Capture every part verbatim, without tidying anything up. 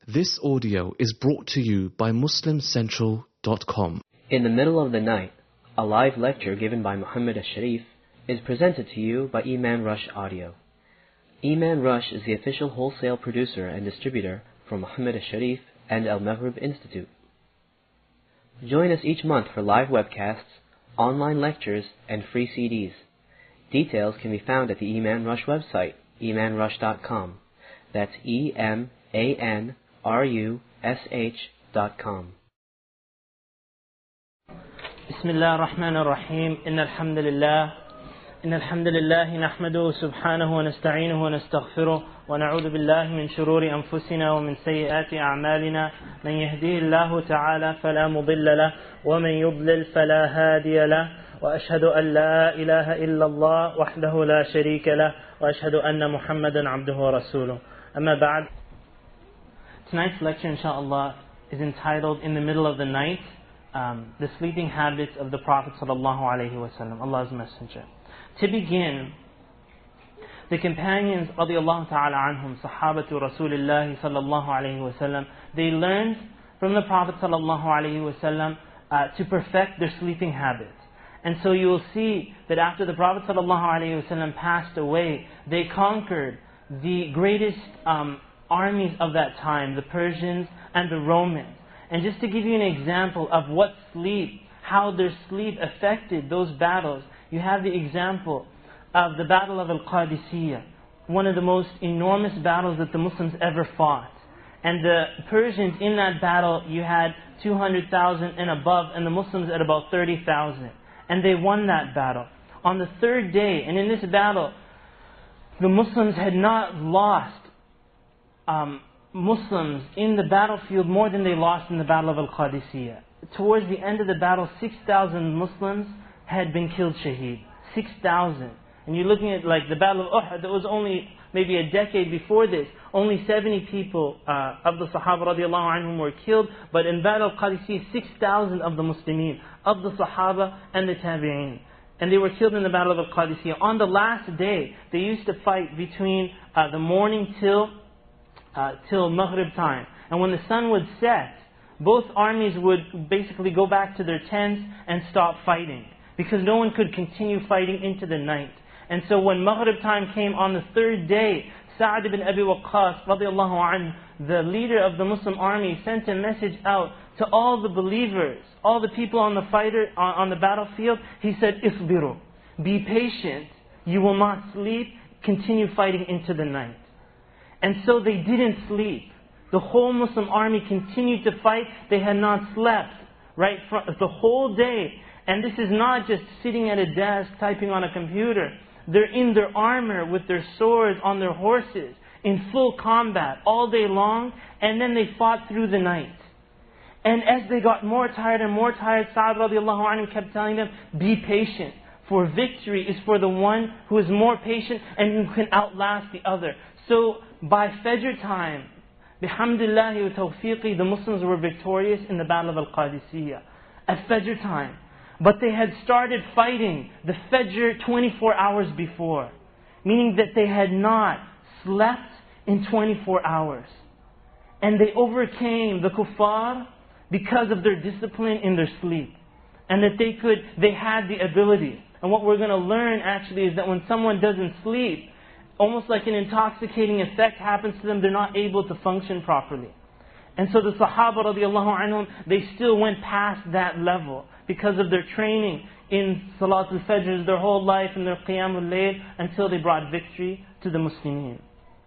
This audio is brought to you by Muslim Central dot com. In the middle of the night, a live lecture given by Muhammad Al-Sharif is presented to you by Iman Rush Audio. Iman Rush is the official wholesale producer and distributor for Muhammad Al-Sharif and Al-Maghrib Institute. Join us each month for live webcasts, online lectures, and free C Ds. Details can be found at the Iman Rush website, Iman Rush dot com. That's E M A N R U S H dot com. بسم الله الرحمن الرحيم إن الحمد لله إن الحمد لله نحمده سبحانه ونستعينه ونستغفره ونعوذ بالله من شرور أنفسنا ومن سيئات أعمالنا من يهديه الله تعالى فلا مضل له ومن يضلل فلا هادي له وأشهد أن لا إله إلا الله وحده لا شريك له وأشهد أن محمدا عبده ورسوله أما بعد. Tonight's lecture, inshallah, is entitled In the Middle of the Night, um, the Sleeping Habits of the Prophet sallallahu alaihi wasallam, Allah's Messenger. To begin, the companions radiallahu ta'ala anhum, sahabatu Rasulillahi sallallahu alayhi wasallam, they learned from the Prophet sallallahu alayhi wasallam uh, to perfect their sleeping habits. And so you will see that after the Prophet sallallahu alayhi wasallam passed away, they conquered the greatest um, armies of that time, the Persians and the Romans. And just to give you an example of what sleep, how their sleep affected those battles, you have the example of the Battle of Al-Qadisiyah, one of the most enormous battles that the Muslims ever fought. And the Persians in that battle, you had two hundred thousand and above, and the Muslims at about thirty thousand. And they won that battle. On the third day, and in this battle, the Muslims had not lost um, Muslims in the battlefield more than they lost in the Battle of Al-Qadisiyah. Towards the end of the battle, six thousand Muslims had been killed shaheed. six thousand. And you're looking at like the Battle of Uhud, that was only maybe a decade before this. Only seventy people uh, of the Sahaba radiallahu anhum were killed. But in Battle of Qadisiyah, six thousand of the Muslimin, of the Sahaba and the Tabi'een. And they were killed in the Battle of Qadisiyah. On the last day, they used to fight between uh, the morning till, uh, till Maghrib time. And when the sun would set, both armies would basically go back to their tents and stop fighting, because no one could continue fighting into the night. And so when Maghrib time came on the third day, Sa'd ibn Abi Waqqas radiallahu anhu, the leader of the Muslim army, sent a message out to all the believers, all the people on the fighter on, on the battlefield. He said, "Isbiru, be patient, you will not sleep, continue fighting into the night." And so they didn't sleep. The whole Muslim army continued to fight. They had not slept, right, for the whole day. And this is not just sitting at a desk typing on a computer. They're in their armor with their swords on their horses in full combat all day long, and then they fought through the night. And as they got more tired and more tired, Sa'd radiallahu anhu kept telling them, "Be patient, for victory is for the one who is more patient and who can outlast the other." So by Fajr time, bihamdillahi wa tawfiqi, the Muslims were victorious in the Battle of Al-Qadisiyah at Fajr time. But they had started fighting the Fajr twenty-four hours before, meaning that they had not slept in twenty-four hours. And they overcame the kuffar because of their discipline in their sleep. And that they could, they had the ability. And what we're going to learn actually is that when someone doesn't sleep, almost like an intoxicating effect happens to them, they're not able to function properly. And so the Sahaba radiallahu anhum, they still went past that level because of their training in Salat al-Fajr their whole life, and their Qiyam al-Layl, until they brought victory to the Muslimin.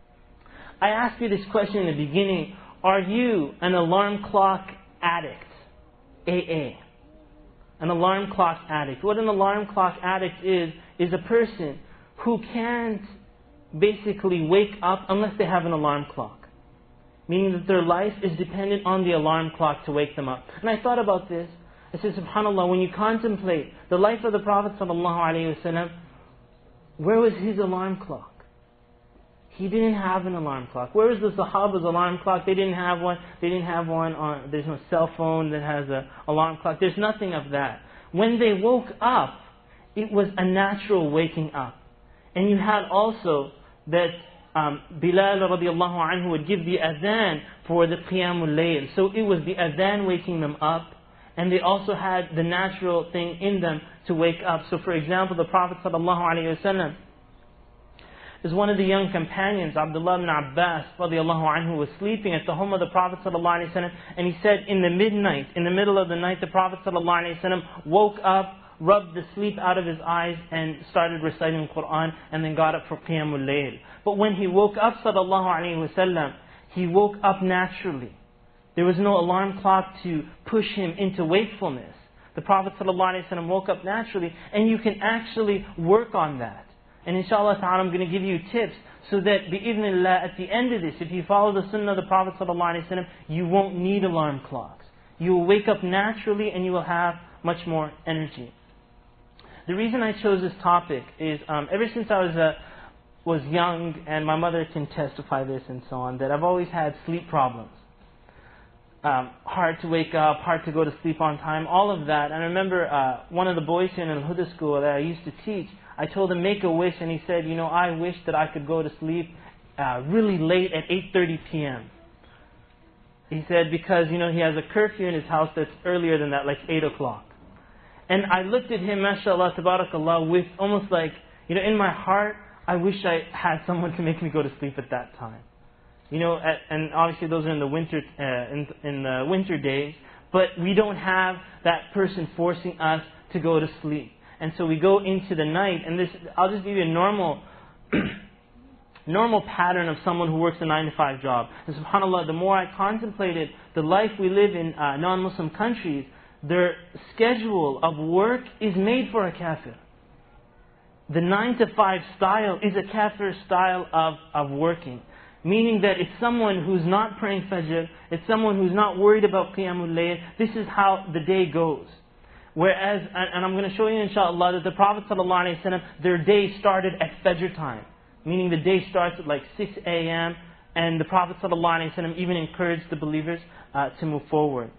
I asked you this question in the beginning: are you an alarm clock addict? A A. An alarm clock addict. What an alarm clock addict is, is a person who can't basically wake up unless they have an alarm clock. Meaning that their life is dependent on the alarm clock to wake them up. And I thought about this. I said, subhanAllah, when you contemplate the life of the Prophet ﷺ, where was his alarm clock? He didn't have an alarm clock. Where was the Sahaba's alarm clock? They didn't have one. They didn't have one on, there's no cell phone that has an alarm clock. There's nothing of that. When they woke up, it was a natural waking up. And you had also that um, Bilal radiallahu anhu would give the adhan for the Qiyamul Layl. So it was the adhan waking them up, and they also had the natural thing in them to wake up. So for example, the Prophet sallallahu alaihi wasallam is one of the young companions, Abdullah ibn Abbas radiallahu anhu, was sleeping at the home of the Prophet sallallahu alaihi wasallam, and he said in the midnight, in the middle of the night, the Prophet sallallahu alaihi wasallam woke up, rubbed the sleep out of his eyes, and started reciting the Quran, and then got up for Qiyamul Layl. But when he woke up sallallahu alaihi wasallam, he woke up naturally. There was no alarm clock to push him into wakefulness. The Prophet sallallahu alaihi wasallam woke up naturally, and you can actually work on that. And inshallah ta'ala, I'm going to give you tips so that bi'idhnillah, at the end of this, if you follow the sunnah of the Prophet ﷺ, you won't need alarm clocks. You will wake up naturally and you will have much more energy. The reason I chose this topic is um, ever since I was uh, was young, and my mother can testify this and so on, that I've always had sleep problems. Um, hard to wake up, hard to go to sleep on time, all of that. And I remember uh, one of the boys here in Al-Huda school that I used to teach, I told him, make a wish, and he said, you know, I wish that I could go to sleep uh, really late at eight thirty p m He said, because, you know, he has a curfew in his house that's earlier than that, like eight o'clock. And I looked at him, mashallah, tabarakallah, with almost like, you know, in my heart, I wish I had someone to make me go to sleep at that time. You know, at, and obviously those are in the winter, uh, in, in the winter days, but we don't have that person forcing us to go to sleep. And so we go into the night, and this, I'll just give you a normal normal pattern of someone who works a nine to five job. And subhanAllah, the more I contemplated the life we live in uh, non-Muslim countries, their schedule of work is made for a kafir. The nine to five style is a kafir style of, of working. Meaning that it's someone who's not praying Fajr, it's someone who's not worried about Qiyamul Layl. This is how the day goes. Whereas, and I'm going to show you inshallah that the Prophet ﷺ, their day started at Fajr time. Meaning the day starts at like six a m and the Prophet ﷺ even encouraged the believers uh, to move forward.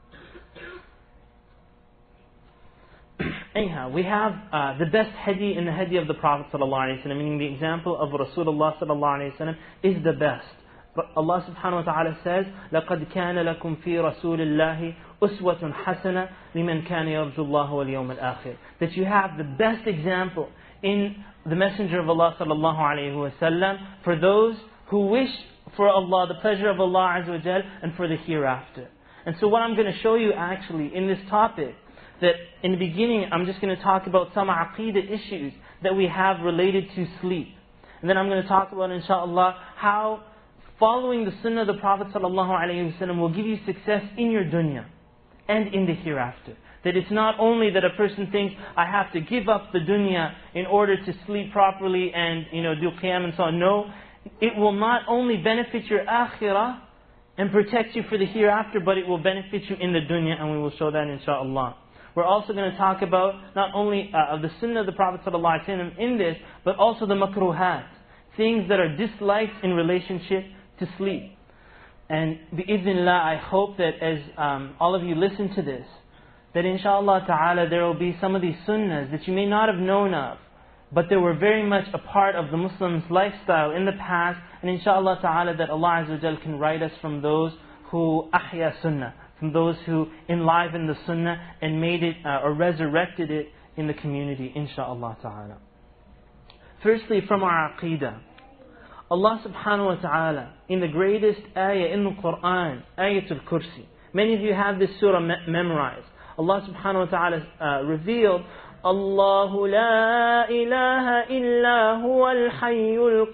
Anyhow, we have uh, the best hadi in the hadi of the Prophet ﷺ, meaning the example of Rasulullah ﷺ is the best. But Allah subhanahu wa ta'ala says, لَقَدْ كَانَ لَكُمْ فِي رَسُولِ اللَّهِ أُسْوَةٌ حَسَنَةٌ لِمَنْ كَانَ يَرْجُو اللَّهَ وَالْيَوْمَ الْآخِرِ. That you have the best example in the Messenger of Allah sallallahu alayhi wa sallam for those who wish for Allah, the pleasure of Allah Azza wa Jal, and for the hereafter. And so what I'm going to show you actually in this topic, that in the beginning I'm just going to talk about some aqeedah issues that we have related to sleep. And then I'm going to talk about, inshaAllah, how following the sunnah of the Prophet ﷺ will give you success in your dunya and in the hereafter. That it's not only that a person thinks, I have to give up the dunya in order to sleep properly and, you know, do qiyam and so on. No, it will not only benefit your akhirah and protect you for the hereafter, but it will benefit you in the dunya, and we will show that inshaAllah. We're also going to talk about not only uh, the sunnah of the Prophet ﷺ in this, but also the makruhat, things that are disliked in relationship to sleep. And bi'idhnillah, I hope that as um, all of you listen to this, that inshaAllah ta'ala there will be some of these sunnahs that you may not have known of, but they were very much a part of the Muslim's lifestyle in the past, and inshaAllah ta'ala that Allah Azza wa Jal can write us from those who ahya sunnah, from those who enlivened the sunnah and made it uh, or resurrected it in the community, inshaAllah ta'ala. Firstly, from our aqeedah, Allah subhanahu wa ta'ala, in the greatest ayah in the Quran, Ayatul Kursi. Many of you have this surah me memorized. Allah subhanahu wa ta'ala uh, revealed, Allahu la ilaha illa huwa al-hayyul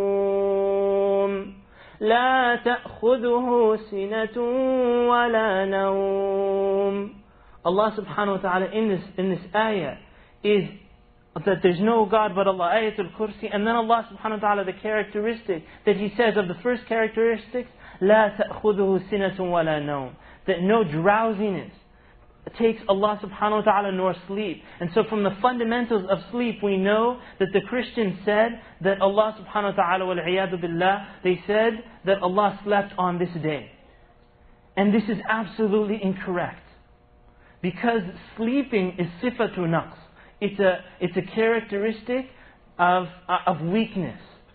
qayyum. La ta'khuduhu sinatun wa la nawm. Allah subhanahu wa ta'ala in this, in this ayah is that there's no God but Allah, Ayatul Kursi. And then Allah subhanahu wa ta'ala, the characteristic that He says of the first characteristics, La ta'khuduhu sinatun wa la nawm. That no drowsiness takes Allah subhanahu wa ta'ala nor sleep. And so from the fundamentals of sleep we know that the Christians said that Allah subhanahu wa ta'ala, wal-iyadu billah, they said that Allah slept on this day. And this is absolutely incorrect. Because sleeping is sifatu naqs. It's a, it's a characteristic of, uh, of weakness.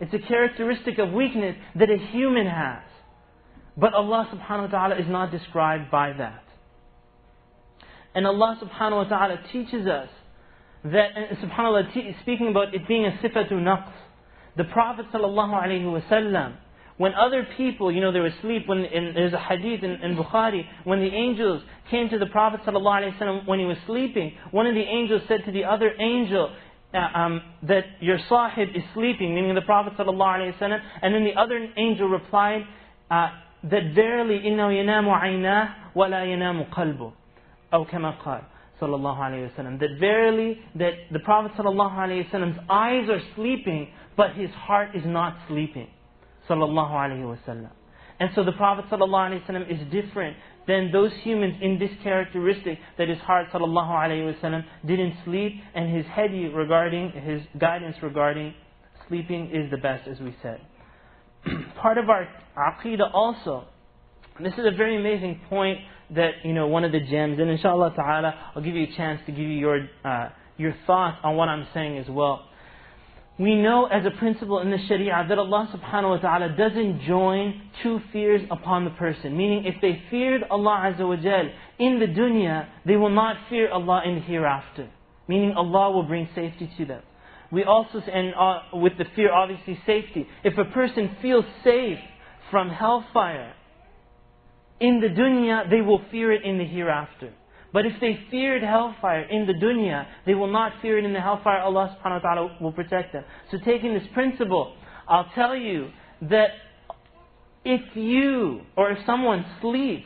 It's a characteristic of weakness that a human has. But Allah subhanahu wa ta'ala is not described by that. And Allah subhanahu wa ta'ala teaches us that, and subhanAllah, t- speaking about it being a sifatu naqs, the Prophet sallallahu alayhi wa sallam, when other people, you know, they were asleep, when in, there's a hadith in, in Bukhari, when the angels came to the Prophet ﷺ when he was sleeping, one of the angels said to the other angel uh, um, that your sahib is sleeping, meaning the Prophet ﷺ, and then the other angel replied uh, that verily innahu yanamu aynah wa la yanamu qalbu, aw kama qala sallallahu alayhi wa sallam, that verily that the Prophet ﷺ's eyes are sleeping, but his heart is not sleeping. Sallallahu alayhi wa sallam. And so the Prophet sallallahu alayhi wa sallam is different than those humans in this characteristic, that his heart sallallahu alayhi wa sallam didn't sleep, and his hadi regarding, his guidance regarding sleeping is the best, as we said. Part of our aqeedah also, this is a very amazing point that, you know, one of the gems, and inshallah ta'ala, I'll give you a chance to give you your, uh, your thoughts on what I'm saying as well. We know as a principle in the Sharia that Allah subhanahu wa ta'ala doesn't join two fears upon the person. Meaning, if they feared Allah Azza wa Jal in the dunya, they will not fear Allah in the hereafter. Meaning, Allah will bring safety to them. We also, and uh, with the fear, obviously safety. If a person feels safe from hellfire in the dunya, they will fear it in the hereafter. But if they feared hellfire in the dunya, they will not fear it in the hellfire. Allah subhanahu wa ta'ala will protect them. So taking this principle, I'll tell you that if you, or if someone sleeps,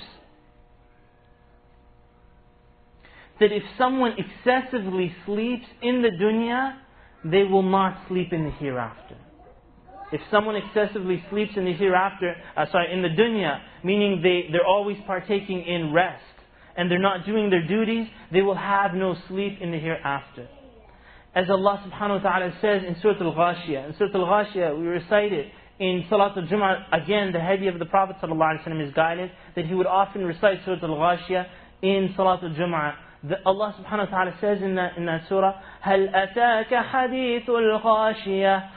that if someone excessively sleeps in the dunya, they will not sleep in the hereafter. If someone excessively sleeps in the hereafter, uh, sorry, in the dunya, meaning they, they're always partaking in rest, and they're not doing their duties, they will have no sleep in the hereafter. As Allah subhanahu wa ta'ala says in Surah Al-Ghashiyah, in Surah Al-Ghashiyah we recited in Salat Al-Jum'ah, again the hadi of the Prophet sallallahu alaihi wasallam, his guidance, that he would often recite Surah Al-Ghashiyah in Salat Al-Jum'ah. Allah subhanahu wa ta'ala says in that, in that surah, هَلْ أَتَاكَ حَدِيثُ الْغَاشِيَةِ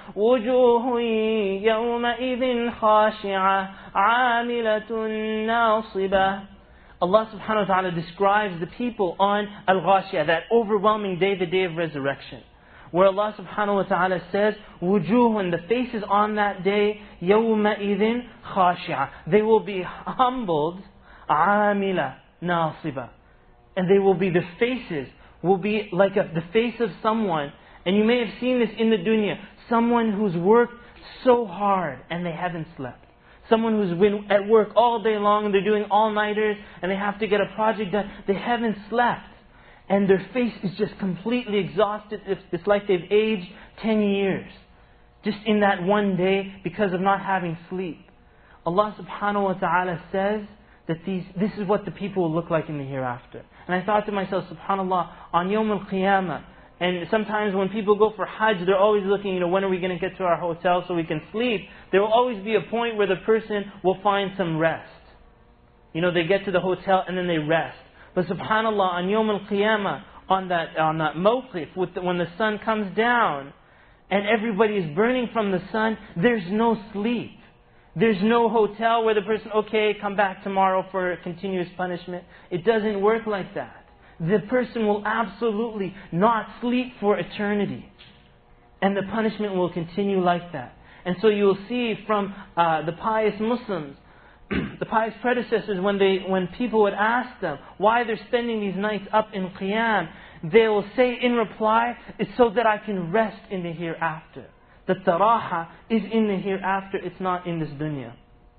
وُجُوهٌ يَوْمَئِذٍ خَاشِعَةٌ عَامِلَةٌ نَاصِبَةٌ. Allah subhanahu wa ta'ala describes the people on Al-Ghashiyah, that overwhelming day, the day of resurrection, where Allah subhanahu wa ta'ala says, وُجُوهٌ, the faces on that day, يَوْمَئِذٍ خَاشِعَةٌ, they will be humbled, عَامِلَةٌ نَاصِبَةٌ, and they will be, the faces will be like a, the face of someone, and you may have seen this in the dunya, someone who's worked so hard and they haven't slept. Someone who's been at work all day long and they're doing all-nighters and they have to get a project done. They haven't slept. And their face is just completely exhausted. It's, it's like they've aged ten years. Just in that one day because of not having sleep. Allah subhanahu wa ta'ala says that these, this is what the people will look like in the hereafter. And I thought to myself, subhanAllah, on Yawm al-Qiyamah, and sometimes when people go for Hajj, they're always looking, you know, when are we going to get to our hotel so we can sleep? There will always be a point where the person will find some rest. You know, they get to the hotel and then they rest. But subhanAllah, on Yawm al-Qiyamah, on that, on that mawqif, with the, when the sun comes down and everybody is burning from the sun, there's no sleep. There's no hotel where the person, okay, come back tomorrow for continuous punishment. It doesn't work like that. The person will absolutely not sleep for eternity. And the punishment will continue like that. And so you'll see from uh, the pious Muslims, the pious predecessors, when they when people would ask them why they're spending these nights up in Qiyam, they will say in reply, it's so that I can rest in the hereafter. The taraha is in the hereafter, it's not in this dunya.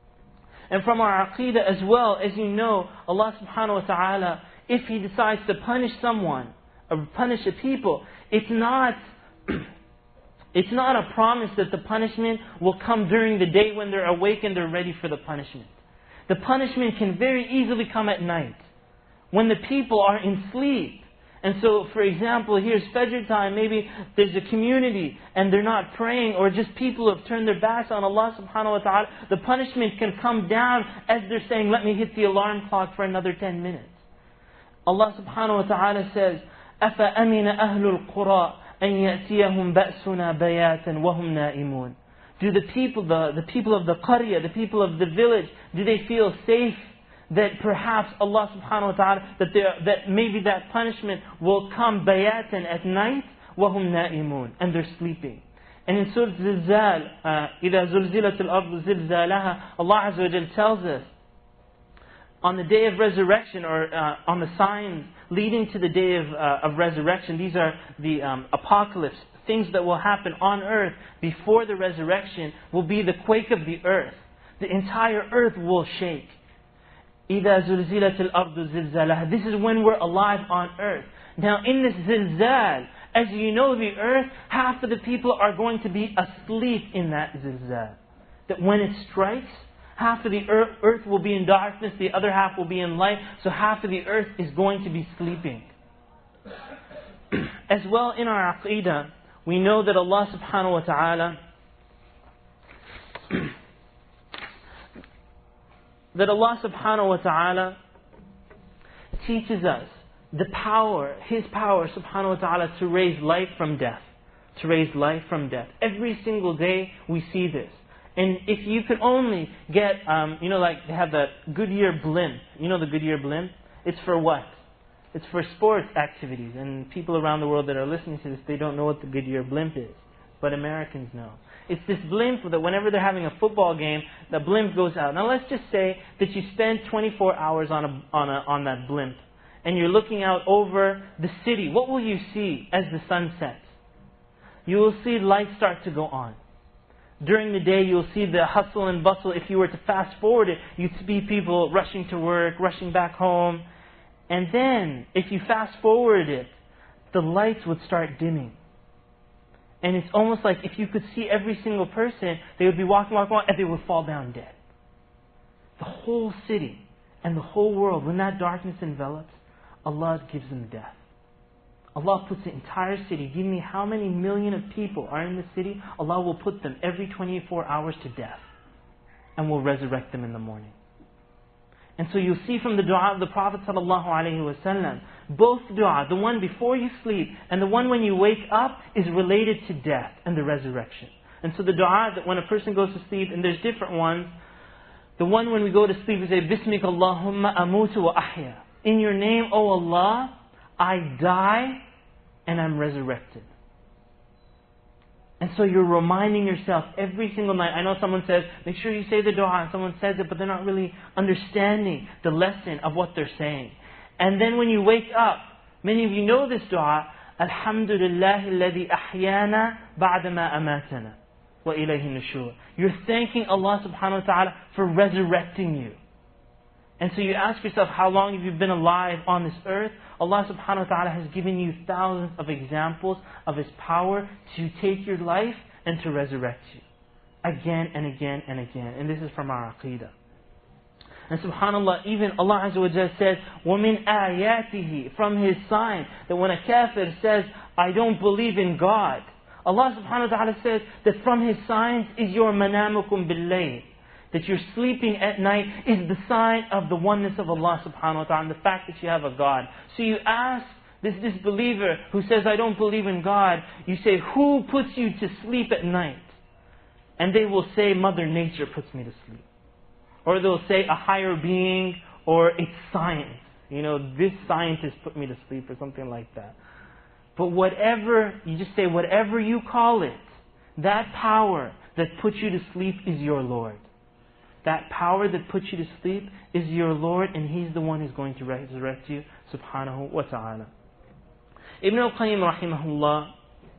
And from our aqeedah as well, as you know, Allah subhanahu wa ta'ala, if He decides to punish someone, or punish a people, it's not, it's not a promise that the punishment will come during the day when they're awake and they're ready for the punishment. The punishment can very easily come at night, when the people are in sleep. And so, for example, here's Fajr time, maybe there's a community and they're not praying, or just people who have turned their backs on Allah subhanahu wa ta'ala. The punishment can come down as they're saying, let me hit the alarm clock for another ten minutes. Allah subhanahu wa ta'ala says, أَفَأَمِنَ أَهْلُ الْقُرَىٰ أَنْ يَأْتِيَهُمْ بَأْسُنَا بَيَاتًا وَهُمْ نَائِمُونَ Do the people, the, the people of the qarya, the people of the village, do they feel safe that perhaps Allah subhanahu wa ta'ala, that, that maybe that punishment will come bayatan at night, وَهُمْ نَائِمُونَ, and they're sleeping. And in Surah Zilzal, إِذَا زُلْزِلَتِ الْأَرْضُ زِلْزَالَهَا, Allah Azza wa Jal tells us, on the day of resurrection, or uh, on the signs leading to the day of, uh, of resurrection, these are the um, apocalypse, things that will happen on earth before the resurrection, will be the quake of the earth. The entire earth will shake. إِذَا زُلْزِلَتِ الْأَرْضُ زِلْزَالَهَا. This is when we're alive on earth. Now in this zilzal, as you know, the earth, half of the people are going to be asleep in that zilzal. That when it strikes, half of the earth, earth will be in darkness, the other half will be in light. So half of the earth is going to be sleeping. As well, in our aqidah, we know that Allah subhanahu wa ta'ala that Allah subhanahu wa ta'ala teaches us the power, His power subhanahu wa ta'ala, to raise life from death. To raise life from death. Every single day we see this. And if you could only get, um, you know, like they have that Goodyear blimp. You know the Goodyear blimp? It's for what? It's for sports activities. And people around the world that are listening to this, they don't know what the Goodyear blimp is. But Americans know. It's this blimp that whenever they're having a football game, the blimp goes out. Now let's just say that you spend twenty-four hours on a, on a, on that blimp. And you're looking out over the city. What will you see as the sun sets? You will see lights start to go on. During the day, you'll see the hustle and bustle. If you were to fast forward it, you'd see people rushing to work, rushing back home. And then, if you fast forward it, the lights would start dimming. And it's almost like if you could see every single person, they would be walking, walking, walking, and they would fall down dead. The whole city and the whole world, when that darkness envelops, Allah gives them death. Allah puts the entire city. Give me how many million of people are in the city. Allah will put them every twenty-four hours to death. And will resurrect them in the morning. And so you'll see from the dua of the Prophet ﷺ, both dua, the one before you sleep and the one when you wake up, is related to death and the resurrection. And so the dua that when a person goes to sleep, and there's different ones, the one when we go to sleep, we say, Bismika Allahumma amutu wa ahya. In your name, O Allah, I die and I'm resurrected. And so you're reminding yourself every single night. I know someone says, make sure you say the dua, and someone says it, but they're not really understanding the lesson of what they're saying. And then when you wake up, many of you know this dua, Alhamdulillah alladhi ahyana ba'dama amatana wa ilayhi nushur. You're thanking Allah subhanahu wa ta'ala for resurrecting you. And so you ask yourself, how long have you been alive on this earth? Allah subhanahu wa ta'ala has given you thousands of examples of His power to take your life and to resurrect you. Again and again and again. And this is from our aqidah. And subhanAllah, even Allah Azza wa Jalla says, وَمِنْ آيَاتِهِ, from His sign, that when a kafir says, I don't believe in God, Allah subhanahu wa ta'ala says that from His signs is your manamukum bil-layl. That you're sleeping at night is the sign of the oneness of Allah subhanahu wa ta'ala, and the fact that you have a God. So you ask this disbeliever who says, I don't believe in God, you say, who puts you to sleep at night? And they will say, Mother Nature puts me to sleep. Or they'll say, a higher being, or it's science. You know, this scientist put me to sleep, or something like that. But whatever, you just say, whatever you call it, that power that puts you to sleep is your Lord. That power that puts you to sleep is your Lord, and He's the one who's going to resurrect you, subhanahu wa ta'ala. Ibn al-Qayyim rahimahullah,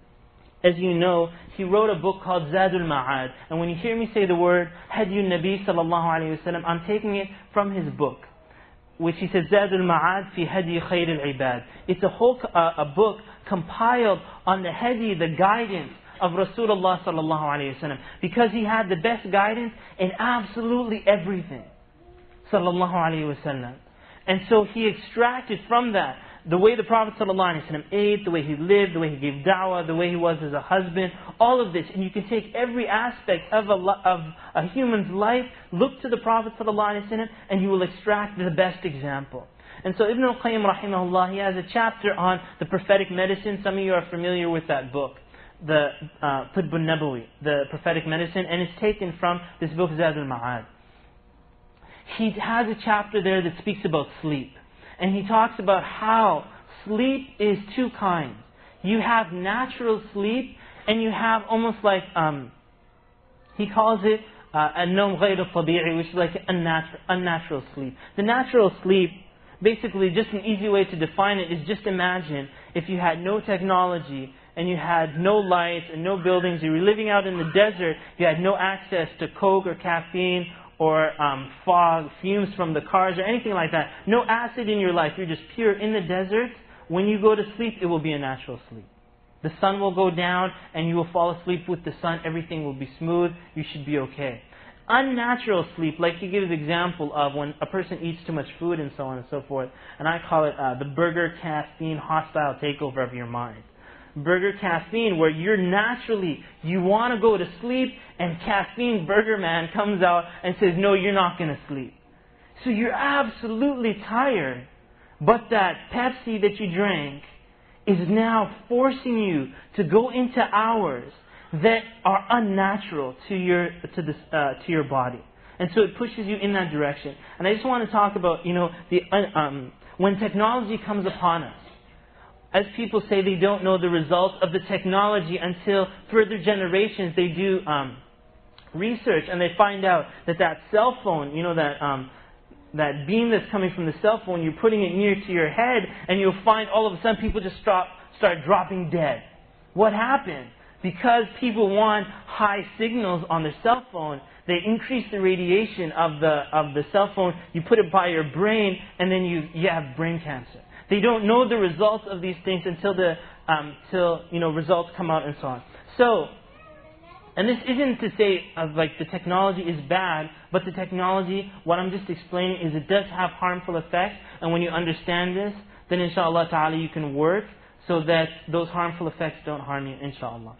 as you know, he wrote a book called Zadul Ma'ad. And when you hear me say the word Hadiyun Nabi sallallahu alayhi wa sallam, I'm taking it from his book, which he says, Zadul Ma'ad fi Hadi Khair al-Ibad. It's a whole uh, a book compiled on the hadi, the guidance of Rasulullah sallallahu alayhi wa sallam, because he had the best guidance in absolutely everything, sallallahu alayhi wa sallam. And so he extracted from that the way the Prophet sallallahu alayhi wa sallam ate, the way he lived, the way he gave da'wah, the way he was as a husband, all of this. And you can take every aspect of a, of a human's life, look to the Prophet sallallahu alayhi wa sallam, and you will extract the best example. And so Ibn al-Qayyim rahimahullah, he has a chapter on the prophetic medicine. Some of you are familiar with that book. the uh, Tibb al-Nabawi, the prophetic medicine, and it's taken from this book Zad al-Ma'ad. He has a chapter there that speaks about sleep. And he talks about how sleep is two kinds. You have natural sleep, and you have almost like, um, he calls it an-nawm ghayr al-tabi'i, which is like unnatural, unnatural sleep. The natural sleep, basically just an easy way to define it is just imagine if you had no technology, and you had no lights and no buildings, you were living out in the desert, you had no access to coke or caffeine or um, fog, fumes from the cars or anything like that. No acid in your life, you're just pure in the desert. When you go to sleep, it will be a natural sleep. The sun will go down and you will fall asleep with the sun. Everything will be smooth. You should be okay. Unnatural sleep, like he gives example of when a person eats too much food and so on and so forth. And I call it uh, the burger caffeine hostile takeover of your mind. Burger caffeine, where you're naturally, you want to go to sleep, and caffeine burger man comes out and says, no, you're not going to sleep. So you're absolutely tired, but that Pepsi that you drank is now forcing you to go into hours that are unnatural to your to this uh, to your body, and so it pushes you in that direction. And I just want to talk about, you know, the um, when technology comes upon us. As people say, they don't know the results of the technology until further generations they do um, research, and they find out that that cell phone, you know, that um, that beam that's coming from the cell phone, you're putting it near to your head, and you'll find all of a sudden people just start start dropping dead. What happened? Because people want high signals on their cell phone, they increase the radiation of the of the cell phone. You put it by your brain, and then you you have brain cancer. They don't know the results of these things until the um, till you know results come out and so on. So, and this isn't to say uh, like the technology is bad, but the technology, what I'm just explaining is it does have harmful effects. And when you understand this, then inshallah ta'ala you can work so that those harmful effects don't harm you, inshallah.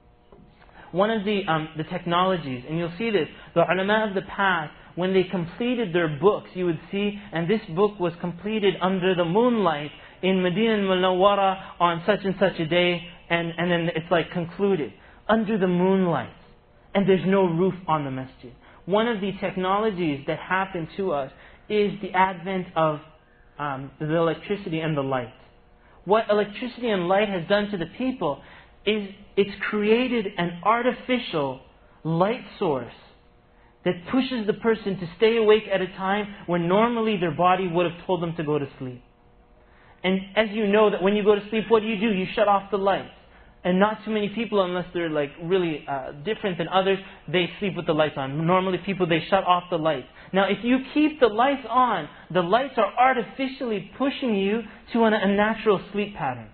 One of the um, the technologies, and you'll see this, the ulama of the past, when they completed their books, you would see, and this book was completed under the moonlight in Medina al-Munawwara on such and such a day, and, and then it's like concluded, under the moonlight, and there's no roof on the masjid. One of the technologies that happened to us is the advent of um, the electricity and the light. What electricity and light has done to the people is it's created an artificial light source that pushes the person to stay awake at a time when normally their body would have told them to go to sleep. And as you know that when you go to sleep, what do you do? You shut off the lights. And not too many people, unless they're like really uh, different than others, they sleep with the lights on. Normally people, they shut off the lights. Now if you keep the lights on, the lights are artificially pushing you to an unnatural sleep pattern.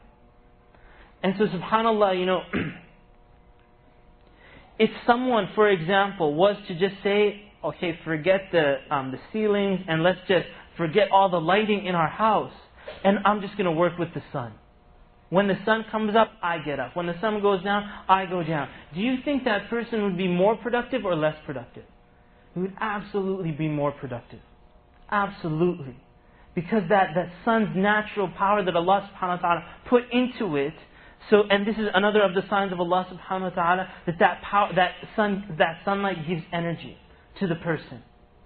And so subhanAllah, you know, if someone, for example, was to just say, okay, forget the um, the ceilings and let's just forget all the lighting in our house, and I'm just going to work with the sun. When the sun comes up, I get up. When the sun goes down, I go down. Do you think that person would be more productive or less productive? He would absolutely be more productive. Absolutely. Because that, that sun's natural power that Allah subhanahu wa ta'ala put into it. So, and this is another of the signs of Allah subhanahu wa ta'ala, that that, power, that, sun, that sunlight gives energy to the person.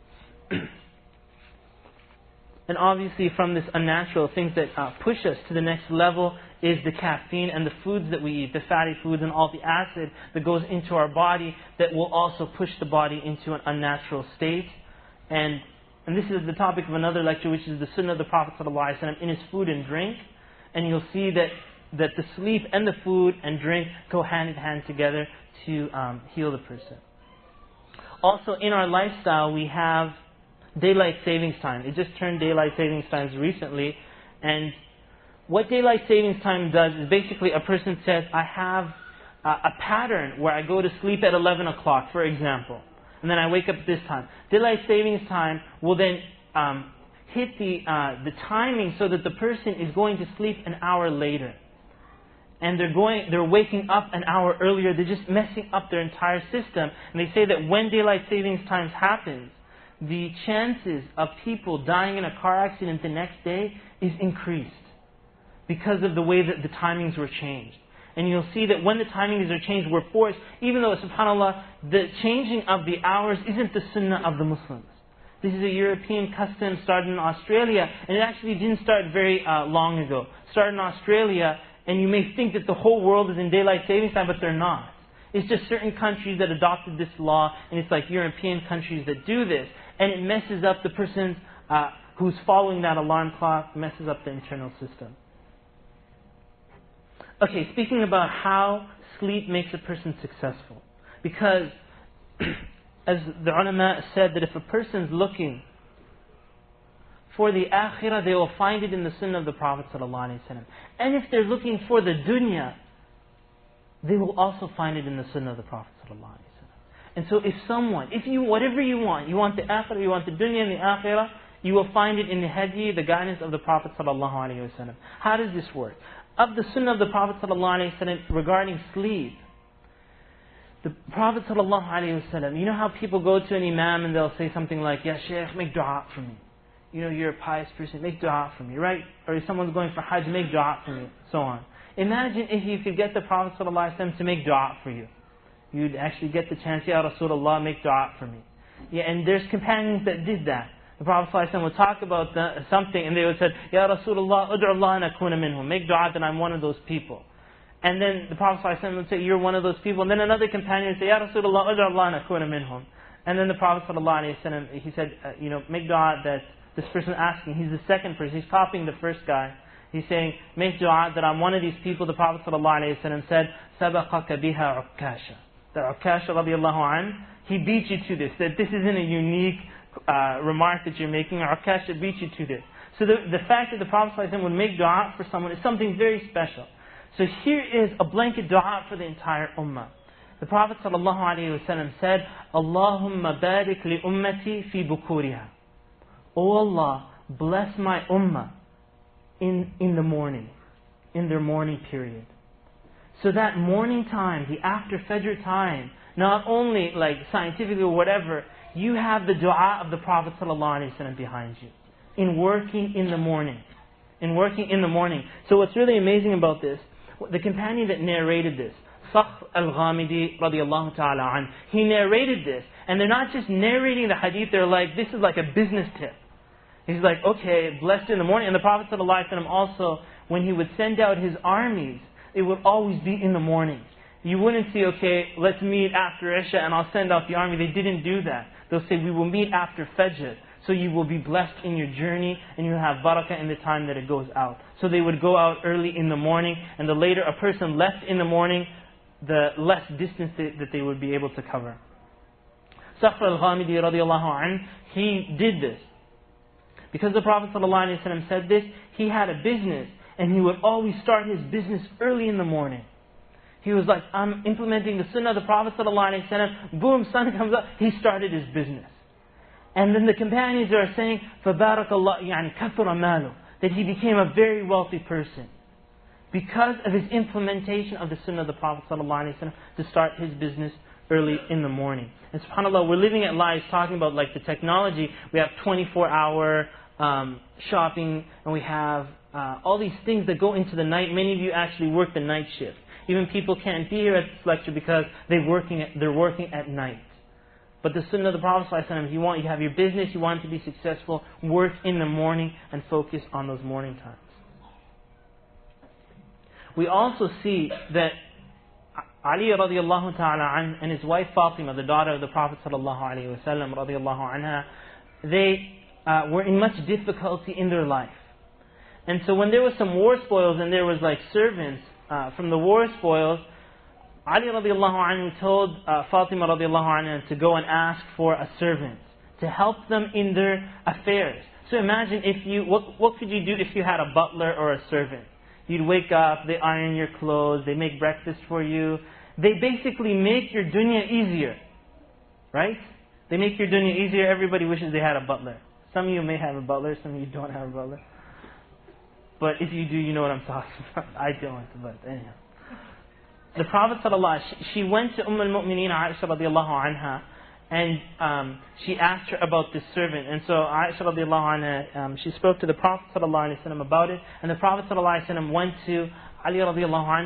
And obviously from this unnatural, things that uh, push us to the next level is the caffeine and the foods that we eat, the fatty foods and all the acid that goes into our body that will also push the body into an unnatural state. And and this is the topic of another lecture, which is the Sunnah of the Prophet ﷺ in his food and drink. And you'll see that, that the sleep and the food and drink go hand in hand together to um, heal the person. Also in our lifestyle we have daylight savings time. It just turned daylight savings times recently, and what daylight savings time does is basically a person says, I have a, a pattern where I go to sleep at eleven o'clock, for example, and then I wake up at this time. Daylight savings time will then um, hit the uh, the timing so that the person is going to sleep an hour later, and they're going, they're waking up an hour earlier. They're just messing up their entire system. And they say that when daylight savings times happens, the chances of people dying in a car accident the next day is increased because of the way that the timings were changed. And you'll see that when the timings are changed, we're forced, even though, subhanAllah, the changing of the hours isn't the sunnah of the Muslims. This is a European custom started in Australia, and it actually didn't start very uh, long ago. It started in Australia, and you may think that the whole world is in daylight savings time, but they're not. It's just certain countries that adopted this law, and it's like European countries that do this. And it messes up the person uh, who's following that alarm clock, messes up the internal system. Okay, speaking about how sleep makes a person successful. Because, as the ulama said, that if a person's looking for the akhirah, they will find it in the sunnah of the Prophet ﷺ. And if they're looking for the dunya, they will also find it in the sunnah of the Prophet ﷺ. And so if someone, if you, whatever you want, you want the akhirah, you want the dunya and the akhirah, you will find it in the hadi, the guidance of the Prophet ﷺ. How does this work? Of the sunnah of the Prophet ﷺ regarding sleep, the Prophet ﷺ, you know how people go to an imam and they'll say something like, Ya Shaykh, make dua for me. You know, you're a pious person, make dua for me, right? Or if someone's going for hajj, make dua for me, so on. Imagine if you could get the Prophet ﷺ to make dua for you. You'd actually get the chance, Ya Rasulullah, make dua for me. Yeah, and there's companions that did that. The Prophet ﷺ would talk about the, something and they would say, Ya Rasulullah, ud'u Allah an akuna minhum. Make dua that I'm one of those people. And then the Prophet ﷺ would say, you're one of those people. And then another companion would say, Ya Rasulullah, ud'u Allah an akuna minhum. And then the Prophet ﷺ, he said, uh, you know, make dua that this person asking, he's the second person, he's copying the first guy. He's saying, make dua that I'm one of these people. The Prophet ﷺ said, سَبَقَكَ بِهَا عُكَّاشَ. That Ukasha radiallahu an, he beat you to this. That this isn't a unique uh, remark that you're making. Ukasha beat you to this. So the, the fact that the Prophet ﷺ would make dua for someone is something very special. So here is a blanket dua for the entire ummah. The Prophet ﷺ said, Allahumma barik li ummati fi bukuriha. O Allah, bless my ummah in, in the morning, in their morning period. So that morning time, the after Fajr time, not only like scientifically or whatever, you have the dua of the Prophet ﷺ behind you. In working in the morning. In working in the morning. So what's really amazing about this, the companion that narrated this, Sakhr al-Ghamidi radiallahu ta'ala an, he narrated this. And they're not just narrating the hadith, they're like, this is like a business tip. He's like, okay, blessed in the morning. And the Prophet ﷺ also, when he would send out his armies, it would always be in the morning. You wouldn't say, okay, let's meet after Isha and I'll send out the army. They didn't do that. They'll say, we will meet after Fajr. So you will be blessed in your journey and you'll have barakah in the time that it goes out. So they would go out early in the morning, and the later a person left in the morning, the less distance that they would be able to cover. Sakhr al-Ghamidi radiallahu anh, he did this. Because the Prophet ﷺ said this, he had a business. And he would always start his business early in the morning. He was like, I'm implementing the sunnah of the Prophet ﷺ. Boom, sun comes up. He started his business. And then the companions are saying, فَبَارَكَ اللَّهُ يعني كَثُرَ مَالُهُ, that he became a very wealthy person. Because of his implementation of the sunnah of the Prophet ﷺ to start his business early in the morning. And subhanAllah, we're living at lives talking about like the technology. We have twenty-four hour um, shopping, and we have Uh, all these things that go into the night. Many of you actually work the night shift. Even people can't be here at this lecture because they're working at, they're working at night. But the sunnah of the Prophet ﷺ, if you want, you have your business, you want to be successful, work in the morning and focus on those morning times. We also see that Ali radiallahu ta'ala an and his wife Fatima, the daughter of the Prophet sallallahu alaihi wasallam radiallahu anha, they uh, were in much difficulty in their life. And so when there was some war spoils and there was like servants uh, from the war spoils, Ali radiallahu anhu told uh, Fatima radiallahu anha to go and ask for a servant to help them in their affairs. So imagine if you, what, what could you do if you had a butler or a servant? You'd wake up, they iron your clothes, they make breakfast for you. They basically make your dunya easier. Right? They make your dunya easier. Everybody wishes they had a butler. Some of you may have a butler, some of you don't have a butler. But if you do, you know what I'm talking about. I don't, but anyhow. The Prophet ﷺ, she, she went to Umm al-Mu'mineen Aisha radiallahu anha, and um, she asked her about this servant. And so Aisha radiallahu anha, um, she spoke to the Prophet ﷺ about it. And the Prophet ﷺ went to Ali radiallahu anha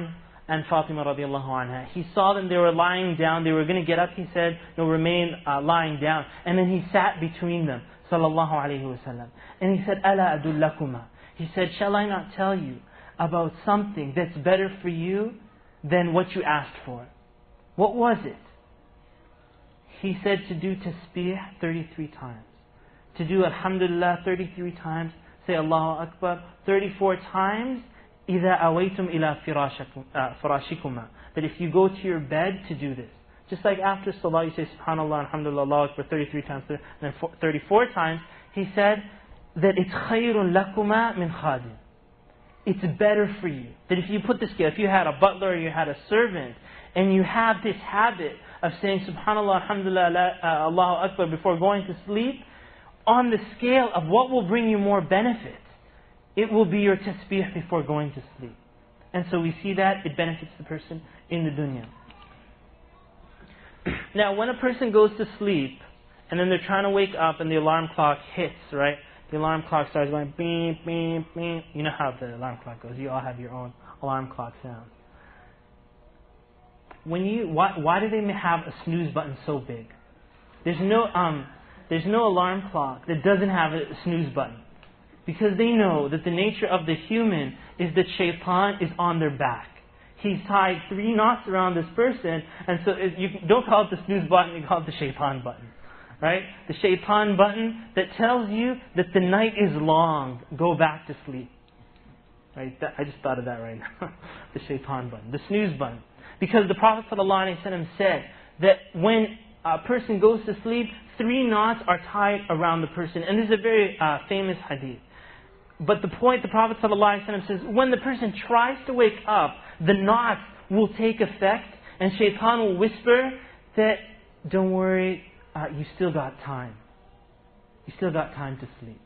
and Fatima radiallahu anha. He saw them, they were lying down, they were going to get up, he said, no, remain uh, lying down. And then he sat between them, sallallahu alayhi wasallam. And he said, Ala adullakuma. He said, shall I not tell you about something that's better for you than what you asked for? What was it? He said to do tasbih thirty-three times. To do alhamdulillah thirty-three times. Say Allahu Akbar thirty-four times. إِذَا أَوَيْتُمْ إِلَى فِرَاشِكُمَا. That if you go to your bed to do this. Just like after salah you say subhanallah, alhamdulillah, Allahu Akbar thirty-three times, and then thirty-four times. He said that it's خَيْرٌ لَكُمَا مِنْ خَادِمٍ. It's better for you. That if you put this scale, if you had a butler or you had a servant, and you have this habit of saying subhanallah, alhamdulillah, uh, Allahu Akbar before going to sleep, on the scale of what will bring you more benefit, it will be your tasbih before going to sleep. And so we see that it benefits the person in the dunya. Now when a person goes to sleep, and then they're trying to wake up and the alarm clock hits, right? The alarm clock starts going beep, beep, beep. You know how the alarm clock goes. You all have your own alarm clock sound. When you, why, why do they have a snooze button so big? There's no, um, there's no alarm clock that doesn't have a snooze button. Because they know that the nature of the human is that shaitan is on their back. He's tied three knots around this person, and so it, you don't call it the snooze button, you call it the shaitan button. Right? The shaitan button that tells you that the night is long, go back to sleep. Right? That, I just thought of that right now. The shaitan button, the snooze button. Because the Prophet ﷺ said that when a person goes to sleep, three knots are tied around the person. And this is a very uh, famous hadith. But the point, the Prophet ﷺ says, when the person tries to wake up, the knots will take effect, and shaitan will whisper that, don't worry, uh, you still got time. You still got time to sleep.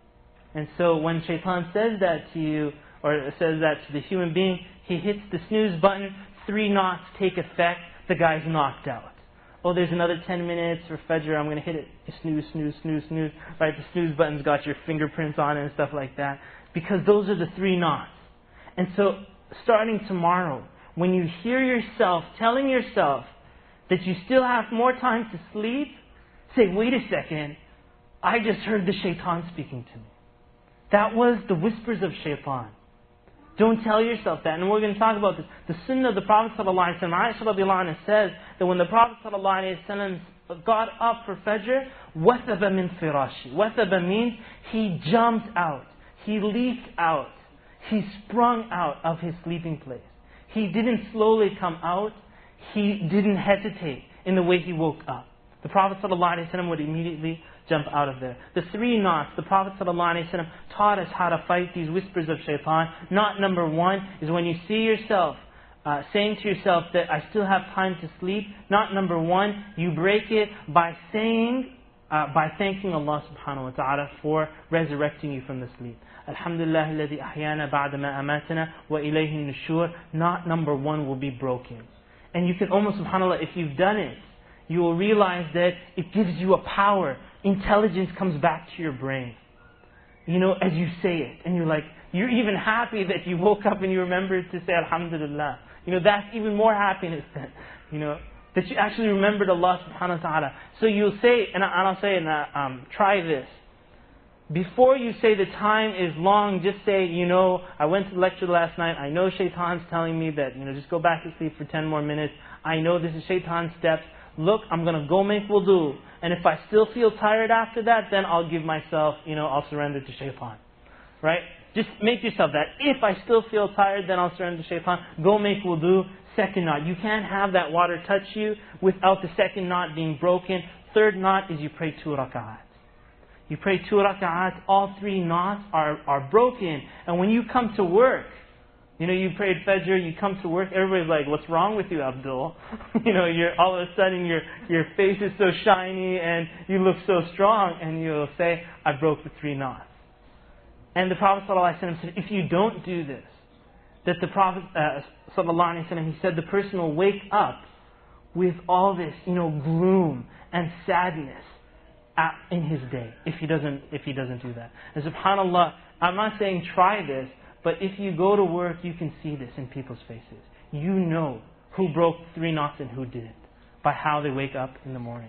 And so when shaitan says that to you, or says that to the human being, he hits the snooze button, three knots take effect, the guy's knocked out. Oh, there's another ten minutes for Fajr, I'm going to hit it. Snooze, snooze, snooze, snooze. Right, the snooze button's got your fingerprints on it and stuff like that. Because those are the three knots. And so, starting tomorrow, when you hear yourself telling yourself that you still have more time to sleep, say, wait a second, I just heard the shaitan speaking to me. That was the whispers of shaitan. Don't tell yourself that. And we're going to talk about this. The sunnah of the Prophet ﷺ, Aisha radiallahu anha says that when the Prophet ﷺ got up for Fajr, وَثَبَ مِنْ فِرَاشِ. وَثَبَ means he jumped out. He leaped out. He sprung out of his sleeping place. He didn't slowly come out. He didn't hesitate in the way he woke up. The Prophet ﷺ would immediately jump out of there. The three knots, the Prophet ﷺ taught us how to fight these whispers of shaitan. Knot number one is when you see yourself uh, saying to yourself that I still have time to sleep. Knot number one, you break it by saying, uh, by thanking Allah subhanahu wa ta'ala for resurrecting you from the sleep. Alhamdulillah alladhi ahyana ba'da ma amatana wa ilayhi nushur. Knot number one will be broken. And you can almost, subhanAllah, if you've done it, you will realize that it gives you a power. Intelligence comes back to your brain. You know, as you say it. And you're like, you're even happy that you woke up and you remembered to say Alhamdulillah. You know, that's even more happiness than, you know, that you actually remembered Allah subhanahu wa ta'ala. So you'll say, and I'll say, and um, try this. Before you say the time is long, just say, you know, I went to the lecture last night. I know shaitan's telling me that, you know, just go back to sleep for ten more minutes. I know this is shaitan's steps. Look, I'm going to go make wudu. And if I still feel tired after that, then I'll give myself, you know, I'll surrender to shaitan. Right? Just make yourself that. If I still feel tired, then I'll surrender to shaitan. Go make wudu. Second knot. You can't have that water touch you without the second knot being broken. Third knot is you pray two rak'ahs. You pray two rak'ahs. All three knots are, are broken. And when you come to work, you know, you prayed Fajr, you come to work, everybody's like, what's wrong with you, Abdul? you know, you're all of a sudden your your face is so shiny and you look so strong, and you'll say, I broke the three knots. And the Prophet ﷺ said, if you don't do this, that the Prophet uh, ﷺ, he said the person will wake up with all this, you know, gloom and sadness at, in his day if he doesn't if he doesn't do that. And subhanAllah, I'm not saying try this, but if you go to work, you can see this in people's faces. you know who broke three knots and who didn't by how they wake up in the morning.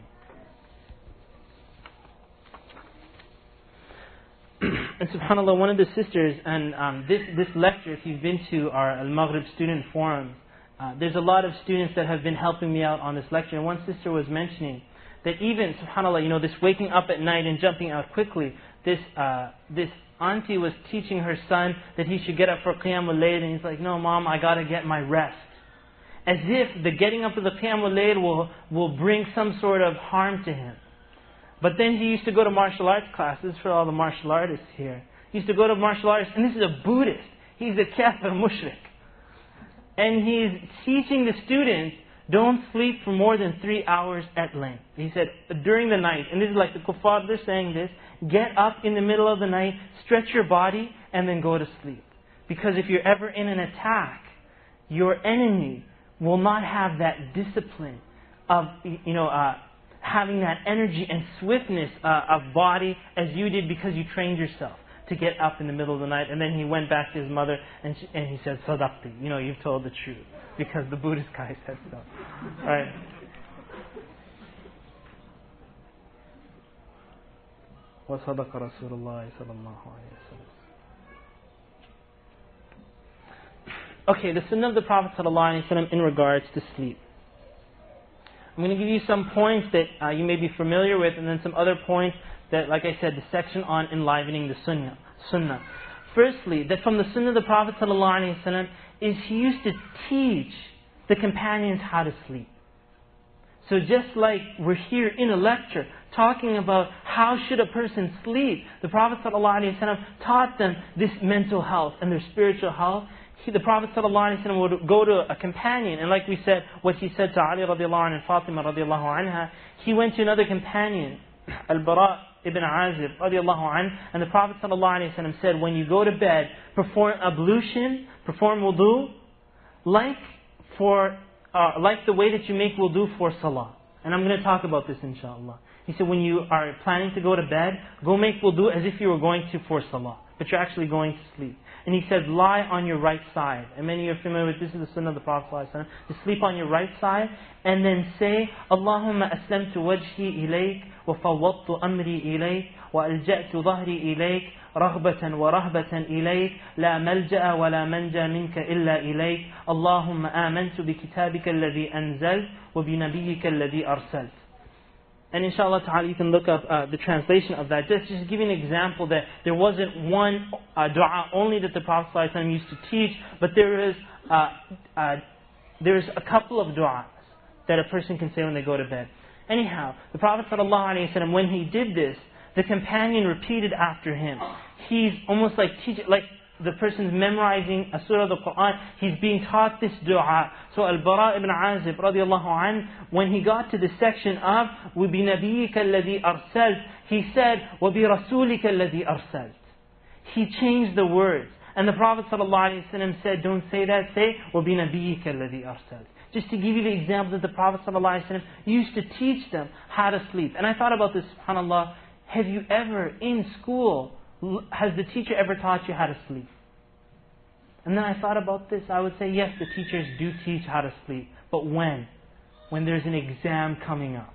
And subhanAllah, one of the sisters, and um, this, this lecture, if you've been to our Al-Maghrib student forum, uh, there's a lot of students that have been helping me out on this lecture. And one sister was mentioning that even, subhanAllah, you know, this waking up at night and jumping out quickly, this uh, this auntie was teaching her son that he should get up for Qiyamul Layl, and he's like, no mom, I got to get my rest. As if the getting up for the Qiyamul Layl will, will bring some sort of harm to him. But then he used to go to martial arts classes for all the martial artists here. He used to go to martial arts, and this is a Buddhist. He's a kafir mushrik. And he's teaching the students, don't sleep for more than three hours at length. He said, during the night, and this is like the kuffar, they're saying this, get up in the middle of the night, stretch your body, and then go to sleep. Because if you're ever in an attack, your enemy will not have that discipline of, you know, uh, having that energy and swiftness uh, of body as you did because you trained yourself to get up in the middle of the night. And then he went back to his mother and she, and he said, Sadaqti, you know, you've told the truth. Because the Buddhist guy said so. Right? وَصَدَقَ رَسُولُ اللَّهِ صَلَى اللَّهُ عَلَيْهِ وسلم. Okay, the sunnah of the Prophet ﷺ in regards to sleep. I'm going to give you some points that uh, you may be familiar with, and then some other points that, like I said, the section on enlivening the sunnah. sunnah. Firstly, that from the sunnah of the Prophet ﷺ is he used to teach the companions how to sleep. So just like we're here in a lecture talking about how should a person sleep, the Prophet ﷺ taught them this mental health and their spiritual health. He, the Prophet ﷺ would go to a companion, and like we said, what he said to Ali radiallahu anhu and Fatima radiallahu anha, he went to another companion, Al-Bara ibn Azib radiallahu anhu, and the Prophet ﷺ said, when you go to bed, perform ablution, perform wudu, like for uh, like the way that you make wudu for salah. And I'm going to talk about this inshallah. He said, when you are planning to go to bed, go make wudu as if you were going to for salah, but you're actually going to sleep. And he said, lie on your right side. And many are familiar with this, is the sunnah of the Prophet ﷺ, to sleep on your right side, and then say, Allahumma aslamtu wajhi ilayk, wa fawwadtu amri ilayk, wa alja'tu dhahri ilayk, raghbatan wa rahbatan ilayk, la malja'a wa la manja minka illa ilayk, Allahumma amantu bi kitabika alladhi anzalt, wa bi nabiyyika alladhi arsalt. And inshallah ta'ala, you can look up uh, the translation of that. Just, just give you an example that there wasn't one uh, dua only that the Prophet ﷺ used to teach, but there is uh, uh, there's a couple of du'as that a person can say when they go to bed. Anyhow, the Prophet ﷺ, when he did this, the companion repeated after him. He's almost like teaching, like the person's memorizing a surah of the Quran, he's being taught this dua. So Al-Bara ibn Azib radiallahu anhu, when he got to the section of وَبِنَبِيِّكَ الَّذِي أَرْسَلْتَ, he said وَبِرَسُولِكَ الَّذِي أَرْسَلْتَ. He changed the words. And the Prophet ﷺ said, don't say that, say وَبِنَبِيِّكَ الَّذِي أَرْسَلْتَ. Just to give you the example that the Prophet ﷺ used to teach them how to sleep. And I thought about this, subhanAllah, have you ever in school, has the teacher ever taught you how to sleep? And then I thought about this. I would say, yes, the teachers do teach how to sleep. But when? When there's an exam coming up.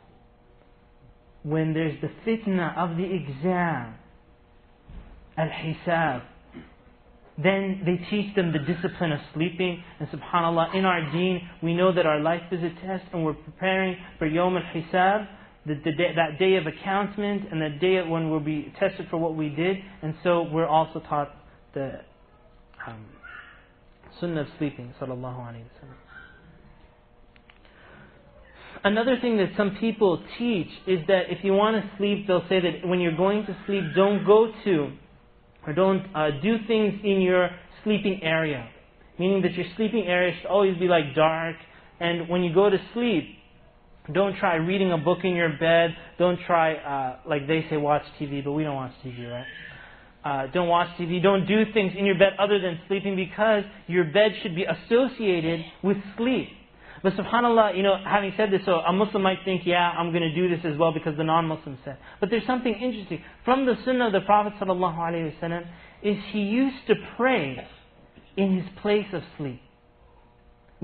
When there's the fitna of the exam. Al-Hisab. Then they teach them the discipline of sleeping. And subhanAllah, in our deen, we know that our life is a test and we're preparing for Yawm al-Hisab. The, the day, that day of accountment and that day when we'll be tested for what we did. And so we're also taught the um, sunnah of sleeping, sallallahu alayhi wa sallam. Another thing that some people teach is that if you want to sleep, they'll say that when you're going to sleep, don't go to or don't uh, do things in your sleeping area. Meaning that your sleeping area should always be like dark, and when you go to sleep, don't try reading a book in your bed. Don't try, uh, like they say, watch T V, but we don't watch T V, right? Uh, don't watch T V. Don't do things in your bed other than sleeping, because your bed should be associated with sleep. But subhanAllah, you know, having said this, so a Muslim might think, yeah, I'm going to do this as well because the non-Muslim said. But there's something interesting. From the sunnah of the Prophet ﷺ is he used to pray in his place of sleep.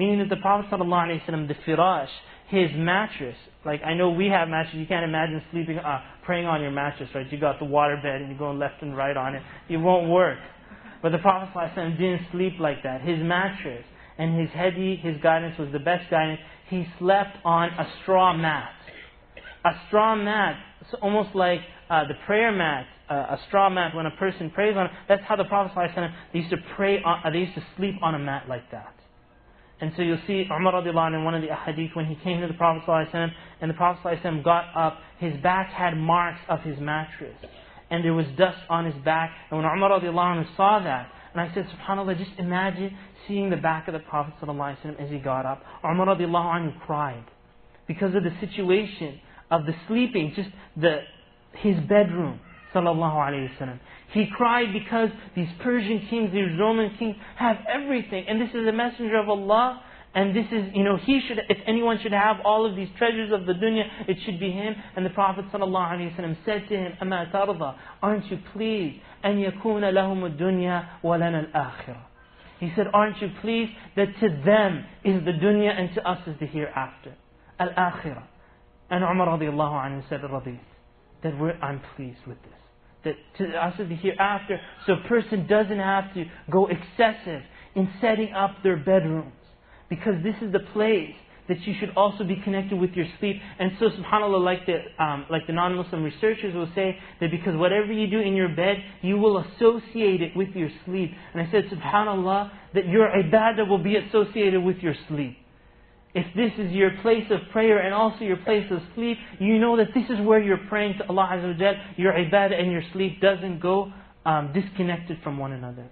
Meaning that the Prophet ﷺ, the firash, his mattress, like I know we have mattresses, you can't imagine sleeping, uh, praying on your mattress, right? You got the water bed and you're going left and right on it. It won't work. But the Prophet ﷺ didn't sleep like that. His mattress and his hedi, his guidance was the best guidance. He slept on a straw mat. A straw mat, so almost like uh, the prayer mat, uh, a straw mat when a person prays on it. That's how the Prophet ﷺ, they used to pray on, uh, they used to sleep on a mat like that. And so you'll see Umar radiallahu anh in one of the ahadith when he came to the Prophet ﷺ, and the Prophet ﷺ got up, his back had marks of his mattress. And there was dust on his back. And when Umar radiallahu anh saw that, and I said, subhanAllah, just imagine seeing the back of the Prophet ﷺ as he got up. Umar radiallahu anh cried because of the situation of the sleeping, just the his bedroom, sallallahu alayhi wasallam. He cried because these Persian kings, these Roman kings have everything, and this is a messenger of Allah, and this is, you know, he should, if anyone should have all of these treasures of the dunya, it should be him. And the Prophet sallallahu alayhi wasallam said to him, "Ama tarda, aren't you pleased? An yakuna lahum ad-dunya wa lana al-akhirah." He said, aren't you pleased that to them is the dunya and to us is the hereafter, al-akhirah. And Umar radiallahu anhu said, Radith, that we're, I'm pleased with this. That to us is the hereafter, so a person doesn't have to go excessive in setting up their bedrooms. Because this is the place that you should also be connected with your sleep. And so subhanAllah, like the, um, like the non-Muslim researchers will say, that because whatever you do in your bed, you will associate it with your sleep. And I said, subhanAllah, that your ibadah will be associated with your sleep. If this is your place of prayer and also your place of sleep, you know that this is where you're praying to Allah Azza wa Jal. Your ibadah and your sleep doesn't go um, disconnected from one another.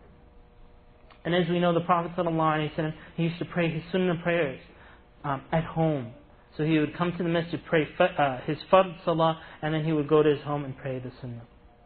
And as we know, the Prophet ﷺ, he used to pray his sunnah prayers um, at home. So he would come to the masjid, pray uh, his fard salah, and then he would go to his home and pray the sunnah.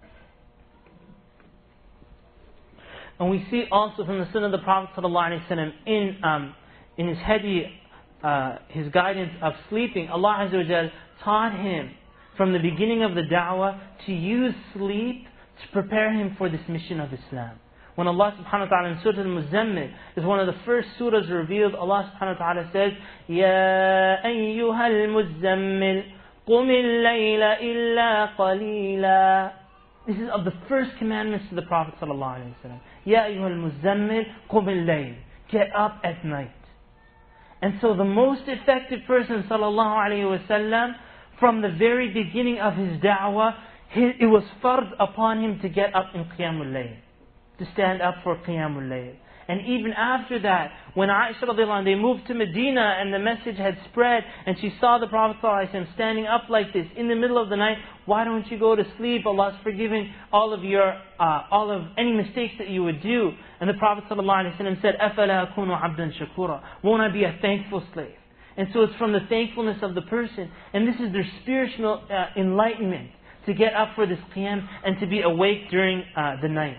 And we see also from the sunnah of the Prophet ﷺ in um, in his hadi, uh, his guidance of sleeping, Allah Azza wa Jal taught him from the beginning of the da'wah to use sleep to prepare him for this mission of Islam. When Allah subhanahu wa ta'ala in Surah Al-Muzammil is one of the first surahs revealed, Allah subhanahu wa ta'ala says, Ya ayyuhal muzammil, qumil layla illa qalila. This is of the first commandments to the Prophet sallallahu alayhi wa sallam. Ya ayyuhal muzammil, qumil layl. Get up at night. And so the most effective person, sallallahu alayhi wa sallam, from the very beginning of his da'wah, it was fard upon him to get up in Qiyamul Layl, to stand up for Qiyamul Layl. And even after that, when Aisha radiallahu anha, they moved to Medina and the message had spread and she saw the Prophet sallallahu alayhi wa sallam standing up like this in the middle of the night, why don't you go to sleep? Allah's forgiving all of your, uh, all of any mistakes that you would do. And the Prophet sallallahu alayhi wa sallam said, أَفَلَا أَكُونُ عَبْدًا شَكُورًا. Won't I be a thankful slave? And so it's from the thankfulness of the person. And this is their spiritual uh, enlightenment, to get up for this qiyam and to be awake during uh, the night.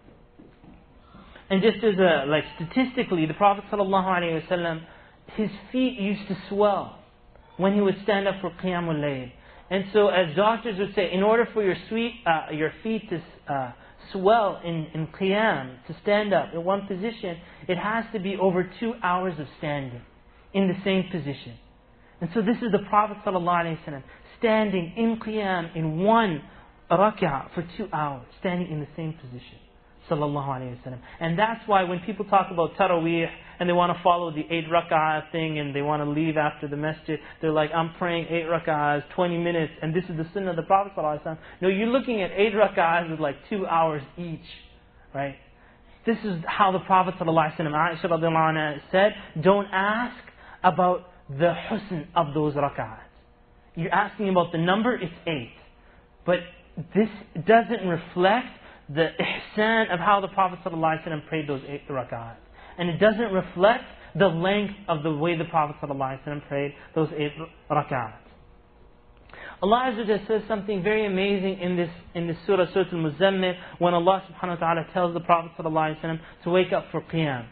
And just as a, like statistically, the Prophet ﷺ, his feet used to swell when he would stand up for Qiyamul Layl. And so as doctors would say, in order for your, sweet, uh, your feet to uh, swell in, in Qiyam, to stand up in one position, it has to be over two hours of standing in the same position. And so this is the Prophet ﷺ standing in Qiyam in one rak'ah for two hours, standing in the same position. Sallallahu alayhi wa sallam. And that's why when people talk about Taraweeh and they want to follow the eight rak'ah thing and they want to leave after the masjid, they're like, I'm praying eight rak'ahs, twenty minutes, and this is the sunnah of the Prophet sallallahu alayhi wa sallam. No, you're looking at eight rak'ahs with like two hours each, right? This is how the Prophet sallallahu alayhi wa sallam, Aisha radiallahu anha said, don't ask about the husn of those rak'ahs. You're asking about the number, it's eight. But this doesn't reflect the ihsan of how the Prophet ﷺ prayed those eight rak'ahs. And it doesn't reflect the length of the way the Prophet ﷺ prayed those eight rak'ahs. Allah Azza wa Jalla says something very amazing in this in this surah, Surah Al-Muzammil, when Allah subhanahu wa ta'ala tells the Prophet ﷺ to wake up for qiyam.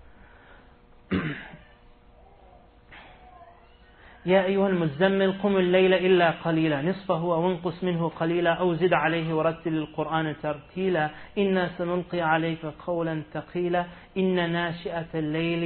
يا أيها المزمل قم الليل إلا قليلا نصفه أو انقص منه قليلا أو زد عليه ورتل القرآن ترتيلا إنا سنلقي عليك قولا ثقيلا إن ناشئة الليل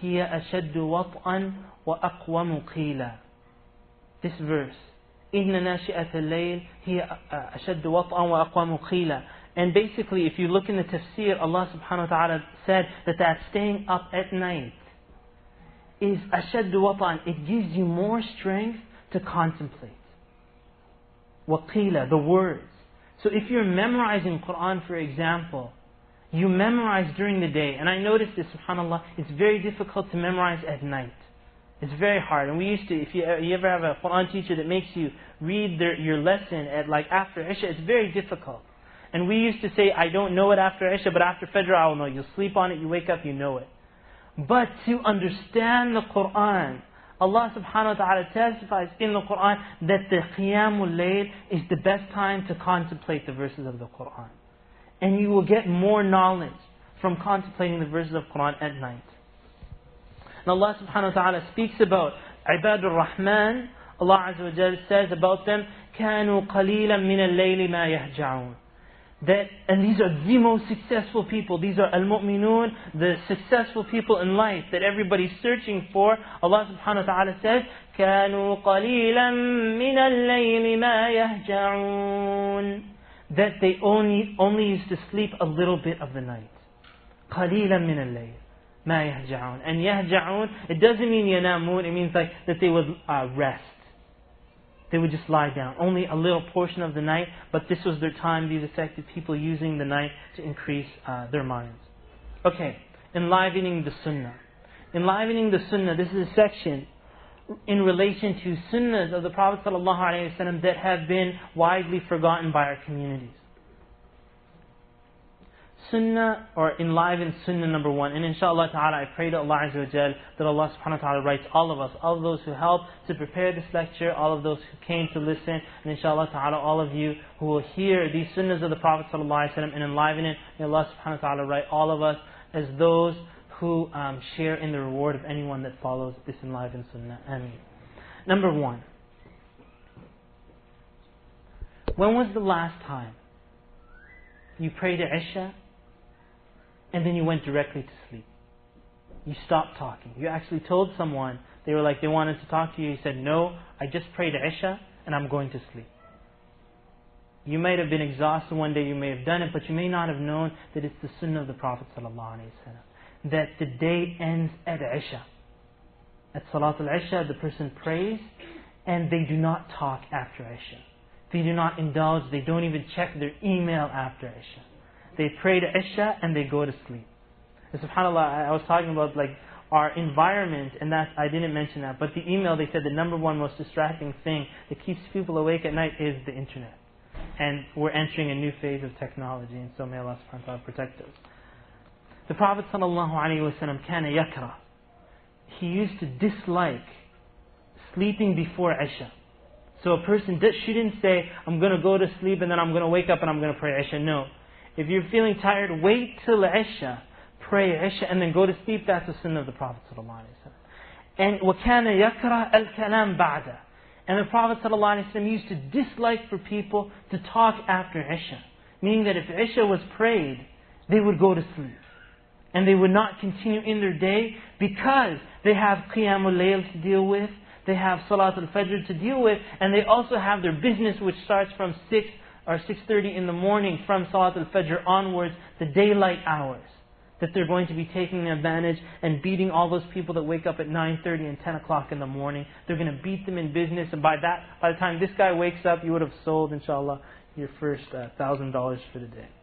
هِيَ أَشَدُّ وَطْئًا وَأَقْوَمُ قِيلًا. This verse, إِنَّ نَاشِئَةَ اللَّيْلِ هِيَ أَشَدُّ وَطْئًا وَأَقْوَمُ قِيلًا. And basically, if you look in the tafsir, Allah subhanahu wa ta'ala said that that staying up at night is أَشَدُّ وَطْئًا. It gives you more strength to contemplate. وَقِيلًا, the words. So if you're memorizing Quran, for example, you memorize during the day. And I noticed this, subhanAllah, it's very difficult to memorize at night. It's very hard. And we used to, if you, you ever have a Quran teacher that makes you read their, your lesson at like after Isha, it's very difficult. And we used to say, I don't know it after Isha, but after Fajr I will know. You'll sleep on it, you wake up, you know it. But to understand the Quran, Allah subhanahu wa ta'ala testifies in the Quran that the Qiyamul Layl is the best time to contemplate the verses of the Quran. And you will get more knowledge from contemplating the verses of Quran at night. And Allah subhanahu wa ta'ala speaks about Ibadur Rahman. Allah Azza wa Jal says about them, كَانُوا قَلِيلًا مِنَ اللَّيْلِ مَا يَهْجَعُونَ. That, and these are the most successful people. These are al-mu'minun, the successful people in life that everybody's searching for. Allah subhanahu wa ta'ala says, كَانُوا قَلِيلًا مِنَ اللَّيْلِ مَا يَهْجَعُونَ. That they only only used to sleep a little bit of the night. قَلِيلًا مِنَ اللَّيْلِ مَا يَهْجَعُونَ. And يَهْجَعُونَ, it doesn't mean يَنَامُون, it means like that they would uh, rest. They would just lie down. Only a little portion of the night, but this was their time, these effective people using the night to increase uh, their minds. Okay, enlivening the sunnah. Enlivening the sunnah, this is a section in relation to sunnahs of the Prophet ﷺ that have been widely forgotten by our communities. Sunnah, or enliven sunnah number one. And inshaAllah ta'ala, I pray to Allah Azza wa Jal that Allah subhanahu wa ta'ala writes all of us, all of those who helped to prepare this lecture, all of those who came to listen, and inshaAllah ta'ala, all of you who will hear these sunnahs of the Prophet ﷺ and enliven it. May Allah subhanahu wa ta'ala write all of us as those who um, share in the reward of anyone that follows this enlivened sunnah. Ameen. Number one. When was the last time you prayed Isha and then you went directly to sleep? You stopped talking. You actually told someone, they were like, they wanted to talk to you. You said, no, I just prayed Isha and I'm going to sleep. You might have been exhausted one day, you may have done it, but you may not have known that it's the sunnah of the Prophet ﷺ. That the day ends at Isha. At Salatul Isha, the person prays and they do not talk after Isha. They do not indulge, they don't even check their email after Isha. They pray to Isha and they go to sleep. And subhanAllah, I was talking about like our environment, and that I didn't mention that, but the email, they said the number one most distracting thing that keeps people awake at night is the internet. And we're entering a new phase of technology, and so may Allah subhanahu wa ta'ala protect us. The Prophet sallallahu alaihi wasallam kana yakra. He used to dislike sleeping before Isha. So a person shouldn't say, I'm going to go to sleep and then I'm going to wake up and I'm going to pray Isha. No. If you're feeling tired, wait till Isha. Pray Isha and then go to sleep. That's the sunnah of the Prophet sallallahu alaihi wasallam. And وَكَانَ يَكْرَهُ الْكَلَامِ بَعْدَ. And the Prophet ﷺ used to dislike for people to talk after Isha. Meaning that if Isha was prayed, they would go to sleep. And they would not continue in their day because they have Qiyamul Layl to deal with, they have Salatul Fajr to deal with, and they also have their business which starts from six or six thirty in the morning from Salatul Fajr onwards, the daylight hours. That they're going to be taking advantage and beating all those people that wake up at nine thirty and ten o'clock in the morning. They're going to beat them in business, and by that, by the time this guy wakes up, you would have sold, inshallah, your first uh, thousand dollars for the day.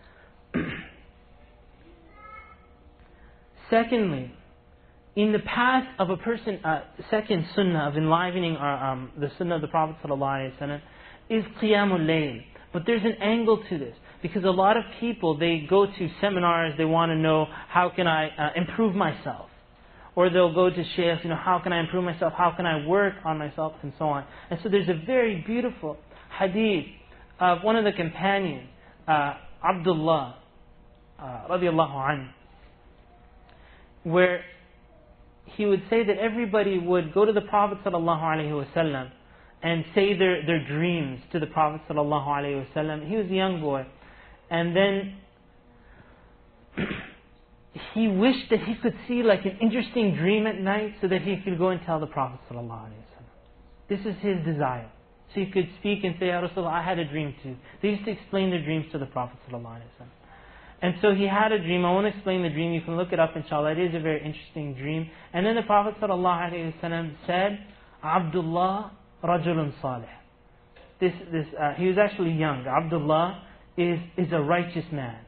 Secondly, in the path of a person, uh, second sunnah of enlivening our, um, the sunnah of the Prophet ﷺ is Qiyamul Layl. But there's an angle to this. Because a lot of people, they go to seminars, they want to know, how can I uh, improve myself? Or they'll go to shaykhs, you know, how can I improve myself? How can I work on myself? And so on. And so there's a very beautiful hadith of one of the companions, uh, Abdullah, uh, radiallahu anhu, where he would say that everybody would go to the Prophet sallallahu alaihi wasallam and say their, their dreams to the Prophet sallallahu alaihi wasallam. He was a young boy. And then he wished that he could see like an interesting dream at night so that he could go and tell the Prophet ﷺ. This is his desire. So he could speak and say, Ya Rasulullah, I had a dream too. They used to explain their dreams to the Prophet ﷺ. And so he had a dream. I won't explain the dream. You can look it up, inshallah. It is a very interesting dream. And then the Prophet ﷺ said, Abdullah rajulun salih. This, this, uh, he was actually young. Abdullah is, is a righteous man.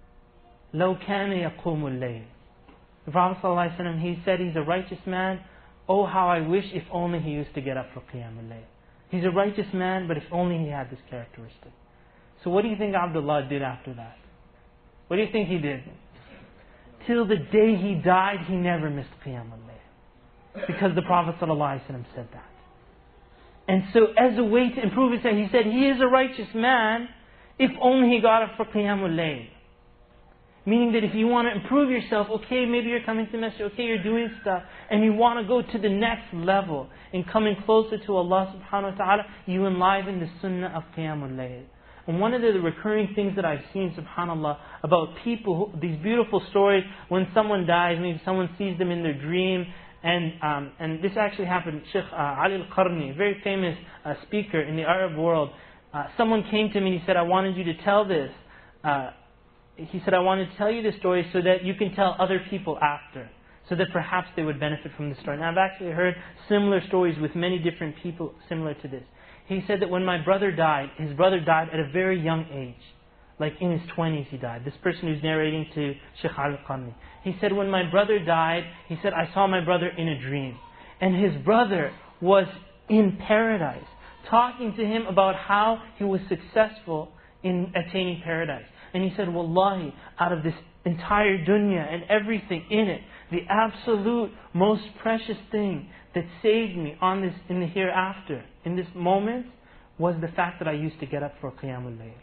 لو كان يقوم الليل. The Prophet ﷺ, he said he's a righteous man. Oh, how I wish if only he used to get up for Qiyam al-Layl. He's a righteous man, but if only he had this characteristic. So what do you think Abdullah did after that? What do you think he did? Till the day he died, he never missed Qiyam al-Layl. Because the Prophet ﷺ said that. And so as a way to improve his, he said he is a righteous man if only he got up for Qiyam al-Layl. Meaning that if you want to improve yourself, okay, maybe you're coming to masjid, okay, you're doing stuff, and you want to go to the next level in coming closer to Allah subhanahu wa ta'ala, you enliven the sunnah of Qiyam al-Layl. And one of the recurring things that I've seen, subhanAllah, about people, who, these beautiful stories, when someone dies, maybe someone sees them in their dream, and um, and this actually happened, Sheikh uh, Ali al-Qarni, very famous uh, speaker in the Arab world, uh, someone came to me and he said, I wanted you to tell this. Uh, He said, I want to tell you this story so that you can tell other people after, so that perhaps they would benefit from the story. And I've actually heard similar stories with many different people similar to this. He said that when my brother died, his brother died at a very young age. Like in his twenties he died. This person who's narrating to Sheikh Al-Qanni. He said, when my brother died, he said, I saw my brother in a dream. And his brother was in paradise, talking to him about how he was successful in attaining paradise. And he said, Wallahi, out of this entire dunya and everything in it, the absolute most precious thing that saved me on this, in the hereafter, in this moment, was the fact that I used to get up for Qiyam al-Layl.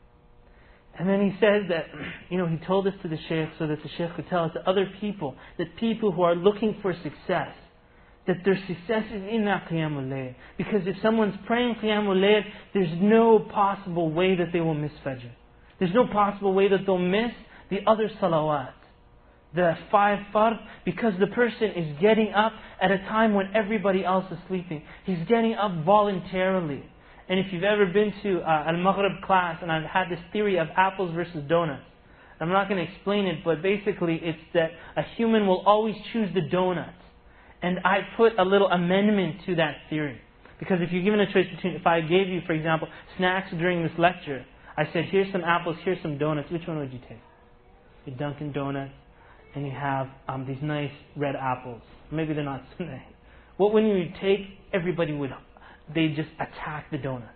And then he says that, you know, he told this to the Shaykh so that the Shaykh could tell it to other people, that people who are looking for success, that their success is in that Qiyam al-Layl. Because if someone's praying Qiyam al-Layl, there's no possible way that they will miss Fajr. There's no possible way that they'll miss the other salawat, the five fard, because the person is getting up at a time when everybody else is sleeping. He's getting up voluntarily. And if you've ever been to uh, Al-Maghrib class, and I've had this theory of apples versus donuts, I'm not going to explain it, but basically it's that a human will always choose the donuts. And I put a little amendment to that theory. Because if you're given a choice between, if I gave you, for example, snacks during this lecture, I said, here's some apples, here's some donuts. Which one would you take? The Dunkin' Donuts, and you have um, these nice red apples. Maybe they're not so nice. What when you take, everybody would, they just attack the donuts.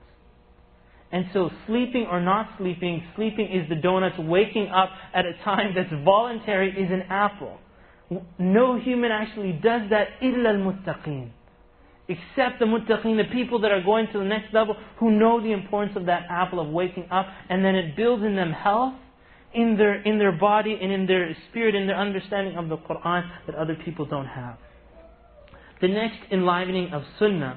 And so sleeping or not sleeping, sleeping is the donuts. Waking up at a time that's voluntary is an apple. No human actually does that, illa al-muttaqeen. Except the muttaqeen, the people that are going to the next level, who know the importance of that apple of waking up, and then it builds in them health, in their in their body, and in their spirit, in their understanding of the Qur'an that other people don't have. The next enlivening of Sunnah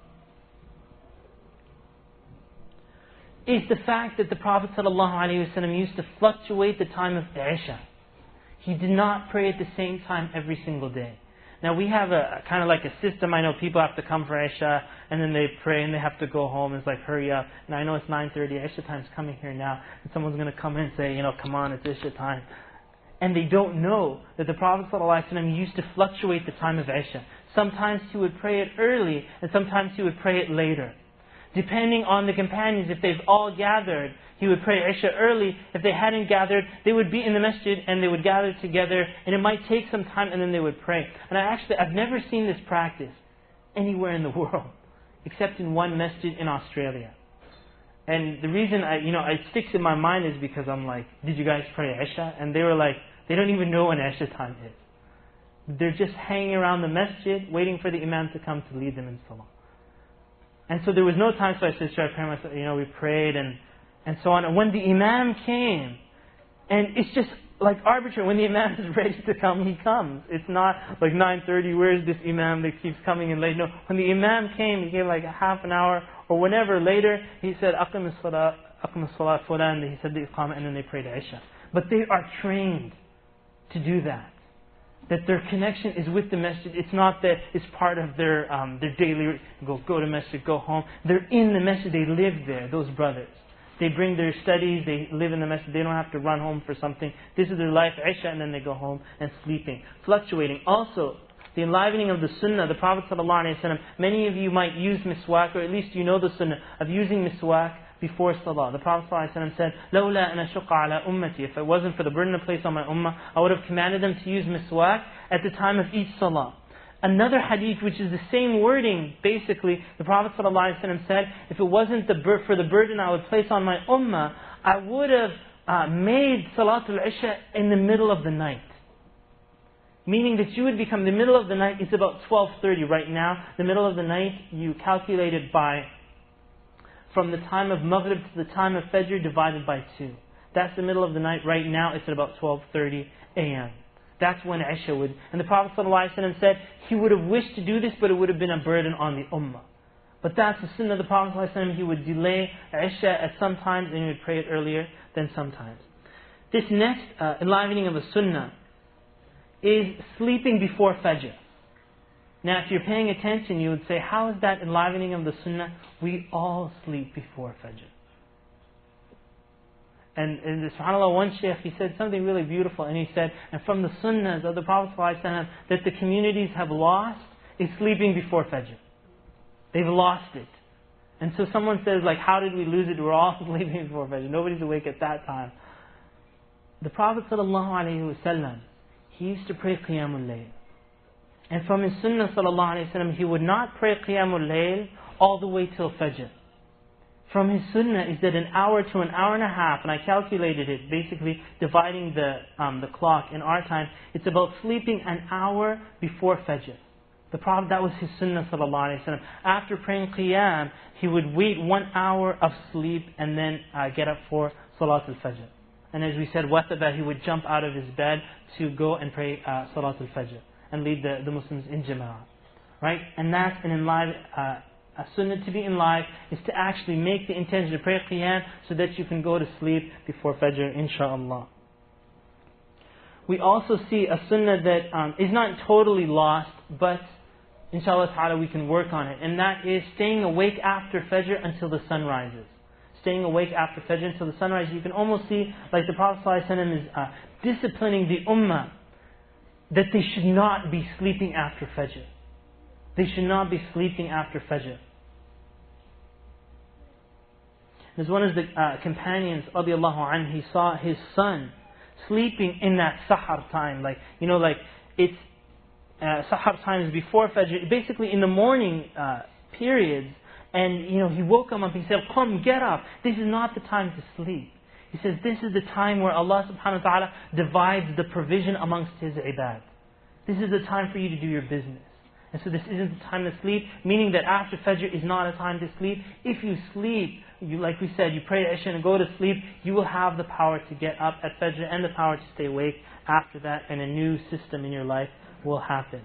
is the fact that the Prophet ﷺ used to fluctuate the time of Isha. He did not pray at the same time every single day. Now we have a kind of like a system. I know people have to come for Isha and then they pray and they have to go home. It's like, hurry up. And I know it's nine thirty, Isha time's coming here now. And someone's going to come in and say, you know, come on, it's Isha time. And they don't know that the Prophet ﷺ used to fluctuate the time of Isha. Sometimes he would pray it early and sometimes he would pray it later. Depending on the companions, if they've all gathered, he would pray Isha early. If they hadn't gathered, they would be in the masjid and they would gather together, and it might take some time and then they would pray. And I actually, I've never seen this practice anywhere in the world, except in one masjid in Australia. And the reason I, you know, it sticks in my mind is because I'm like, did you guys pray Isha? And they were like, they don't even know when Isha time is. They're just hanging around the masjid, waiting for the imam to come to lead them in salah. And so there was no time, so I said, should I pray myself? You know, we prayed and, and so on. And when the imam came, and it's just like arbitrary, when the imam is ready to come, he comes. It's not like nine thirty, where's this imam that keeps coming in late? No, when the imam came, he gave like a half an hour or whenever later, he said, Aqim as-salat, Aqim as-salat fulan, he said the Iqamah, and then they prayed Isha. But they are trained. to do that. That their connection is with the masjid. It's not that it's part of their um, their daily, go, go to masjid, go home. They're in the masjid, they live there, those brothers. They bring their studies, they live in the masjid, they don't have to run home for something. This is their life, Isha, and then they go home and sleeping. Fluctuating. Also, the enlivening of the sunnah, the Prophet ﷺ, many of you might use miswak, or at least you know the sunnah of using miswak before salah. The Prophet ﷺ said, لَوْلَا أَنَ أَشُقَّ عَلَىٰ أُمَّتِي. If it wasn't for the burden I place on my ummah, I would have commanded them to use miswak at the time of each salah. Another hadith which is the same wording, basically, the Prophet ﷺ said, if it wasn't the bur- for the burden I would place on my ummah, I would have uh, made Salatul Isha in the middle of the night. Meaning that you would become, the middle of the night, it's about twelve thirty right now. The middle of the night, you calculate it by, from the time of Maghrib to the time of Fajr divided by two. That's the middle of the night. Right now, it's at about twelve thirty a m That's when Isha would. And the Prophet ﷺ said he would have wished to do this, but it would have been a burden on the ummah. But that's the sunnah of the Prophet ﷺ. He would delay Isha at some times and he would pray it earlier than sometimes. This next uh, enlivening of the sunnah is sleeping before Fajr. Now if you're paying attention, you would say, how is that enlivening of the sunnah? We all sleep before Fajr. And, and subhanAllah, one shaykh, he said something really beautiful, and he said, and from the sunnahs of the Prophet ﷺ that the communities have lost is sleeping before Fajr. They've lost it. And so someone says, like, how did we lose it? We're all sleeping before Fajr. Nobody's awake at that time. The Prophet ﷺ, he used to pray Qiyamul Layl. And from his sunnah ﷺ, he would not pray Qiyamul Layl all the way till Fajr. From his sunnah is that an hour to an hour and a half, and I calculated it, basically dividing the um, the clock in our time, it's about sleeping an hour before Fajr. The Prophet, that was his sunnah ﷺ. After praying Qiyam, he would wait one hour of sleep and then uh, get up for Salatul Fajr. And as we said, وَثَبَ, he would jump out of his bed to go and pray uh, Salatul Fajr and lead the, the Muslims in Jama'ah. Right? And that's an enlive, uh, a sunnah to be in life is to actually make the intention to pray Qiyam so that you can go to sleep before Fajr, inshaAllah. We also see a sunnah that um, is not totally lost, but inshallah ta'ala we can work on it. And that is staying awake after Fajr until the sun rises. Staying awake after Fajr until the sun rises. You can almost see, like the Prophet ﷺ is uh, disciplining the ummah that they should not be sleeping after Fajr. They should not be sleeping after Fajr. There's one of the uh, companions, radiallahu anhu, he saw his son sleeping in that sahar time. Like, you know, like it's uh, sahar time is before Fajr, basically in the morning uh, periods. And, you know, he woke him up, he said, "Qum, get up. This is not the time to sleep." He says, this is the time where Allah subhanahu wa ta'ala divides the provision amongst His ibad. This is the time for you to do your business. And so this isn't the time to sleep, meaning that after Fajr is not a time to sleep. If you sleep, you, like we said, you pray Isha and go to sleep, you will have the power to get up at Fajr and the power to stay awake after that, and a new system in your life will happen.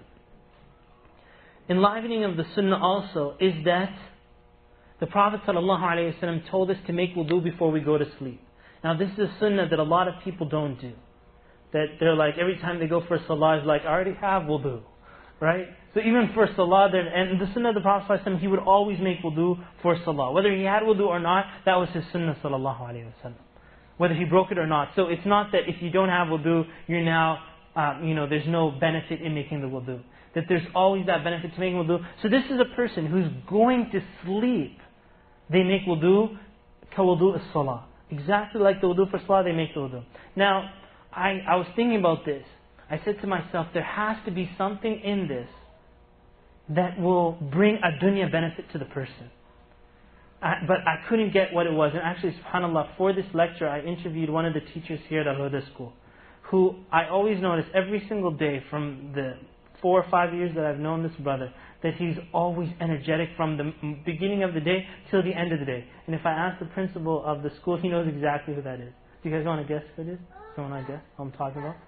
Enlivening of the sunnah also is that the Prophet ﷺ told us to make wudu before we go to sleep. Now this is a sunnah that a lot of people don't do. That they're like, every time they go for salah, it's like, I already have wudu. Right? So even for salah, and the sunnah of the Prophet ﷺ, he would always make wudu for salah. Whether he had wudu or not, that was his sunnah sallallahu alayhi wa sallam. Whether he broke it or not. So it's not that if you don't have wudu, you're now, um, you know, there's no benefit in making the wudu. That there's always that benefit to making wudu. So this is a person who's going to sleep. They make wudu, ka wudu as-salah. Exactly like the wudu for salah, they make the wudu. Now, I, I was thinking about this. I said to myself, there has to be something in this that will bring a dunya benefit to the person. I, but I couldn't get what it was. And actually, subhanAllah, for this lecture, I interviewed one of the teachers here at Al-Huda School, who I always notice every single day from the four or five years that I've known this brother, that he's always energetic from the beginning of the day till the end of the day. And if I ask the principal of the school, he knows exactly who that is. Do you guys want to guess who it is? Someone want to guess who I'm talking about?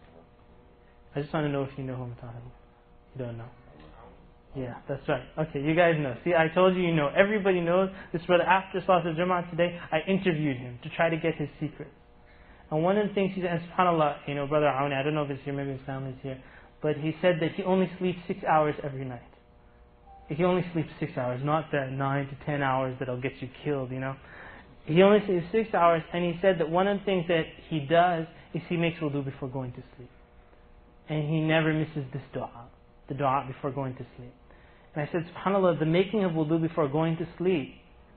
I just want to know if you know who I'm talking about. You don't know? Yeah, that's right. Okay, you guys know. See, I told you you know. Everybody knows this brother. After Salatul Jama'ah today, I interviewed him to try to get his secret. And one of the things he said, and subhanAllah, you know, Brother Aouni, I don't know if it's here, maybe his family's here, but he said that he only sleeps six hours every night. He only sleeps six hours, not the nine to ten hours that'll get you killed, you know. He only sleeps six hours, and he said that one of the things that he does is he makes wudu before going to sleep. And he never misses this dua, the dua before going to sleep. And I said, subhanAllah, the making of wudu before going to sleep,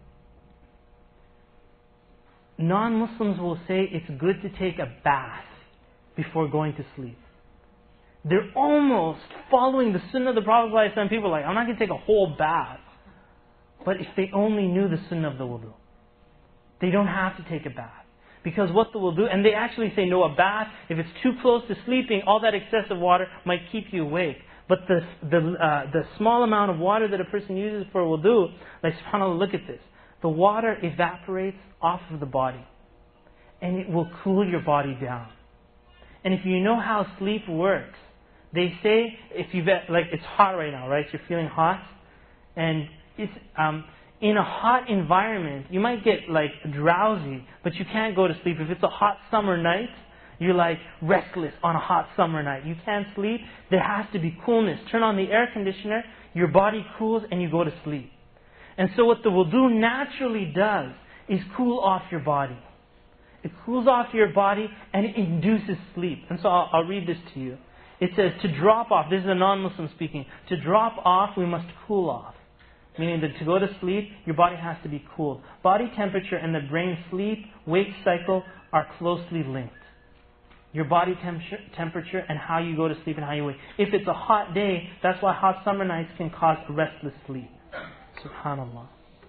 non-Muslims will say it's good to take a bath before going to sleep. They're almost following the sunnah of the Prophet. Some people are like, I'm not going to take a whole bath. But if they only knew the sunnah of the wudu, they don't have to take a bath. Because what the wudu, and they actually say no, a bath, if it's too close to sleeping, all that excessive water might keep you awake. But the the uh, the small amount of water that a person uses for wudu, like subhanAllah, look at this. The water evaporates off of the body. And it will cool your body down. And if you know how sleep works, they say, if you've, like it's hot right now, right? You're feeling hot. And it's, um, in a hot environment, you might get like drowsy, but you can't go to sleep. If it's a hot summer night, you're like restless on a hot summer night. You can't sleep. There has to be coolness. Turn on the air conditioner, your body cools, and you go to sleep. And so what the wudu naturally does is cool off your body. It cools off your body and it induces sleep. And so I'll, I'll read this to you. It says, to drop off, this is a non-Muslim speaking, to drop off we must cool off. Meaning that to go to sleep, your body has to be cooled. Body temperature and the brain sleep-wake cycle are closely linked. Your body temperature, temperature and how you go to sleep and how you wake. If it's a hot day, that's why hot summer nights can cause restless sleep. Subhanallah.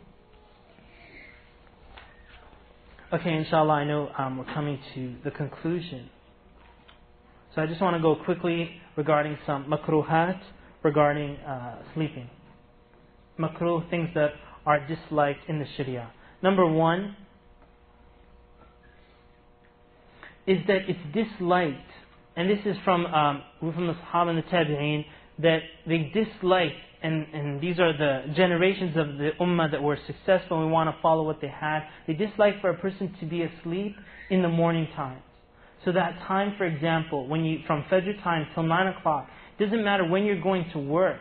Okay, inshallah, I know um, we're coming to the conclusion. So I just want to go quickly regarding some makruhat regarding uh, sleeping. Makruh, things that are disliked in the Sharia. Number one is that it's disliked, and this is from um, from the Sahaba and the Tabi'een, that they dislike, and, and these are the generations of the Ummah that were successful and we want to follow what they had. They dislike for a person to be asleep in the morning times. So that time, for example, when you from Fajr time till nine o'clock, it doesn't matter when you're going to work,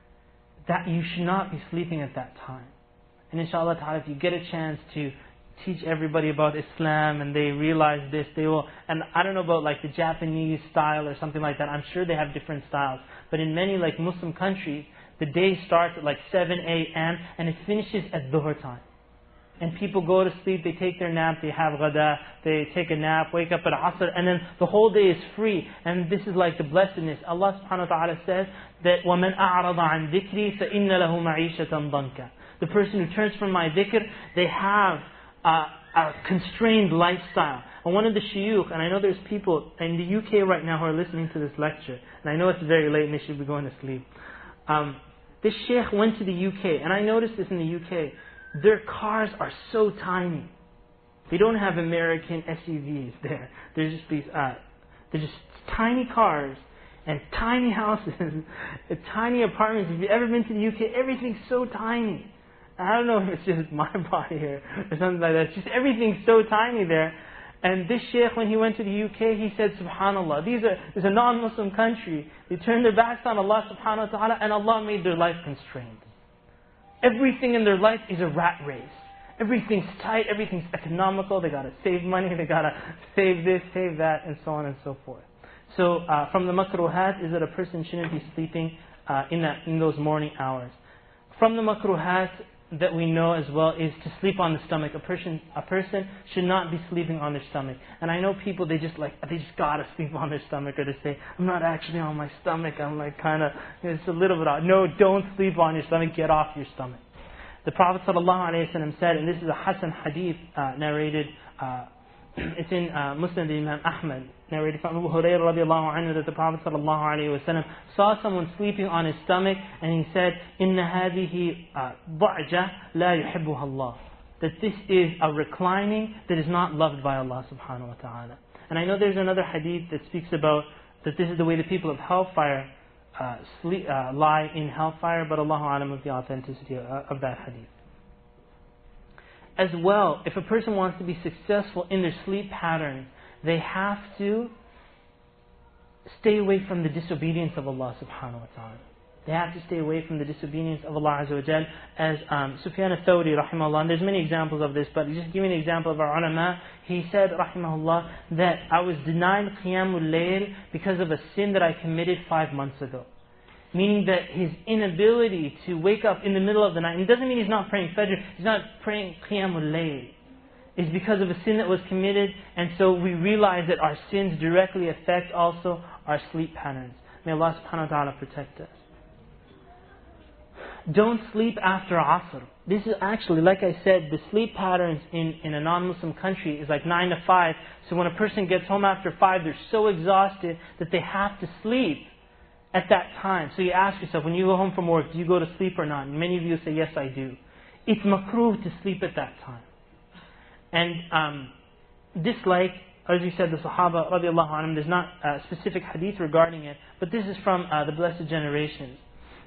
that you should not be sleeping at that time. And inshallah ta'ala, if you get a chance to teach everybody about Islam and they realize this, they will, and I don't know about like the Japanese style or something like that, I'm sure they have different styles, but in many like Muslim countries, the day starts at like seven a.m. and it finishes at Dhuhr time. And people go to sleep, they take their nap, they have ghada, they take a nap, wake up at Asr, and then the whole day is free. And this is like the blessedness. Allah subhanahu wa ta'ala says that وَمَنْ أَعْرَضَ عَنْ ذِكْرِي فَإِنَّ لَهُ مَعِيشَةً ضَنْكَ. The person who turns from my dhikr, they have a, a constrained lifestyle. And one of the shuyukh, and I know there's people in the U K right now who are listening to this lecture, and I know it's very late and they should be going to sleep. Um, this sheikh went to the U K, and I noticed this in the U K. Their cars are so tiny. They don't have American S U Vs there. They're just these, uh, they're just tiny cars and tiny houses, and tiny apartments. If you've ever been to the U K, everything's so tiny. I don't know if it's just my body here or something like that. It's just everything's so tiny there. And this sheikh, when he went to the U K, he said, subhanallah, these are, this is a non-Muslim country. They turned their backs on Allah subhanahu wa ta'ala, and Allah made their life constrained. Everything in their life is a rat race. Everything's tight, everything's economical, they gotta save money, they gotta save this, save that, and so on and so forth. So, uh, from the makruhat is that a person shouldn't be sleeping uh, in that in those morning hours. From the makruhat that we know as well is to sleep on the stomach. A person, a person should not be sleeping on their stomach. And I know people, they just like, they just gotta sleep on their stomach, or they say, I'm not actually on my stomach, I'm like kind of, it's a little bit odd. No, don't sleep on your stomach, get off your stomach. The Prophet ﷺ said, and this is a Hasan hadith uh, narrated, uh, it's in uh, Muslim Imam Ahmad, narrated from Abu Hurairah radiallahu anhu, that the Prophet ﷺ saw someone sleeping on his stomach, and he said, "Inna hadihi ضَعْجَةٌ لَا يُحِبُّهَا اللَّهُ." That this is a reclining that is not loved by Allah subhanahu wa ta'ala. And I know there's another hadith that speaks about that this is the way the people of hellfire uh, sleep, uh, lie in hellfire, but Allahu a'lam of the authenticity of, of that hadith. As well, if a person wants to be successful in their sleep patterns, they have to stay away from the disobedience of Allah subhanahu wa ta'ala. They have to stay away from the disobedience of Allah Azza wa Jal. As um, Sufyan al-Thawri, rahimahullah, and there's many examples of this, but just give me an example of our ulama. He said, rahimahullah, that I was denied Qiyamul Layl because of a sin that I committed five months ago. Meaning that his inability to wake up in the middle of the night, and it doesn't mean he's not praying Fajr, he's not praying Qiyamul Layl, is because of a sin that was committed, and so we realize that our sins directly affect also our sleep patterns. May Allah subhanahu wa ta'ala protect us. Don't sleep after Asr. This is actually, like I said, the sleep patterns in, in a non-Muslim country is like nine to five. So when a person gets home after five, they're so exhausted that they have to sleep at that time. So you ask yourself, when you go home from work, do you go to sleep or not? And many of you say, yes, I do. It's makruh to sleep at that time. And um, this, like, as we said, the Sahaba, radiallahu anhum, there's not a specific hadith regarding it, but this is from uh, the Blessed Generations.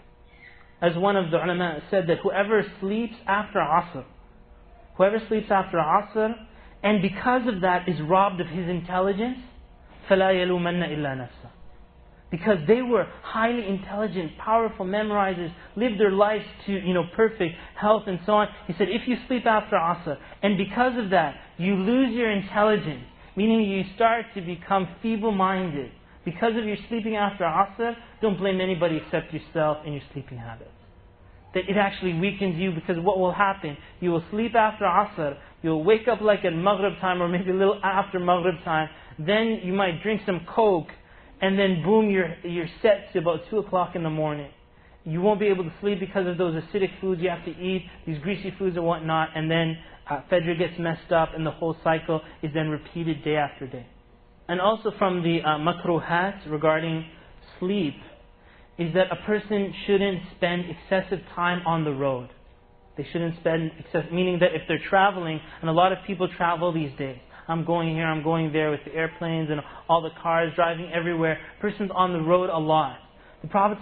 As one of the ulama said, that whoever sleeps after Asr, whoever sleeps after Asr, and because of that is robbed of his intelligence, فَلَا يَلُومَنَّ إِلَّا نَفْسَهُ. Because they were highly intelligent, powerful memorizers, lived their lives to, you know, perfect health and so on. He said, if you sleep after Asr, and because of that, you lose your intelligence, meaning you start to become feeble-minded, because of your sleeping after Asr, don't blame anybody except yourself and your sleeping habits. That it actually weakens you, because what will happen, you will sleep after Asr, you'll wake up like at Maghrib time or maybe a little after Maghrib time, then you might drink some Coke, and then boom, you're, you're set to about two o'clock in the morning. You won't be able to sleep because of those acidic foods you have to eat, these greasy foods and whatnot, and then uh, Fajr gets messed up and the whole cycle is then repeated day after day. And also from the uh, makruhat regarding sleep is that a person shouldn't spend excessive time on the road. They shouldn't spend excessive, meaning that if they're traveling, and a lot of people travel these days. I'm going here, I'm going there with the airplanes and all the cars driving everywhere. A person's on the road a lot. The Prophet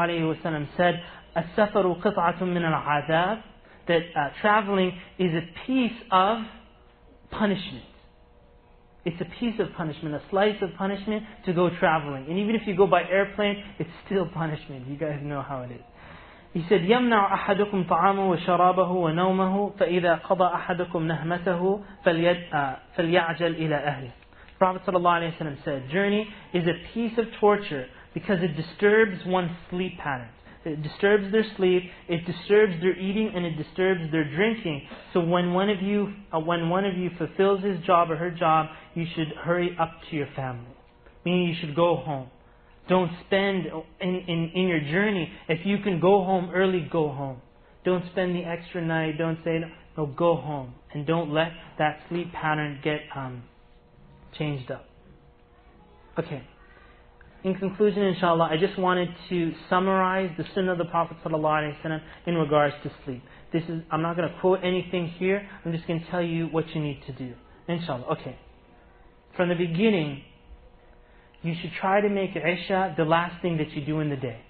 ﷺ said, "As-safaru qit'atun min al-'adab," that uh, traveling is a piece of punishment. It's a piece of punishment, a slice of punishment to go traveling. And even if you go by airplane, it's still punishment. You guys know how it is. He said, يَمْنَعُ أَحَدُكُمْ طَعَامَهُ وَشَرَابَهُ وَنَوْمَهُ فَإِذَا قَضَى أَحَدُكُمْ نَهْمَتَهُ فَلْيَعْجَلْ إِلَى أَهْلِهِ. Prophet ﷺ said, journey is a piece of torture because it disturbs one's sleep patterns. It disturbs their sleep, it disturbs their eating, and it disturbs their drinking. So when one of you, uh, when one of you fulfills his job or her job, you should hurry up to your family. Meaning you should go home. Don't spend in, in, in your journey. If you can go home early, go home. Don't spend the extra night. Don't say, no, go home. And don't let that sleep pattern get um, changed up. Okay. In conclusion, inshallah, I just wanted to summarize the sunnah of the Prophet ﷺ in regards to sleep. This is, I'm not going to quote anything here. I'm just going to tell you what you need to do. Inshallah. Okay. From the beginning, you should try to make Isha the last thing that you do in the day.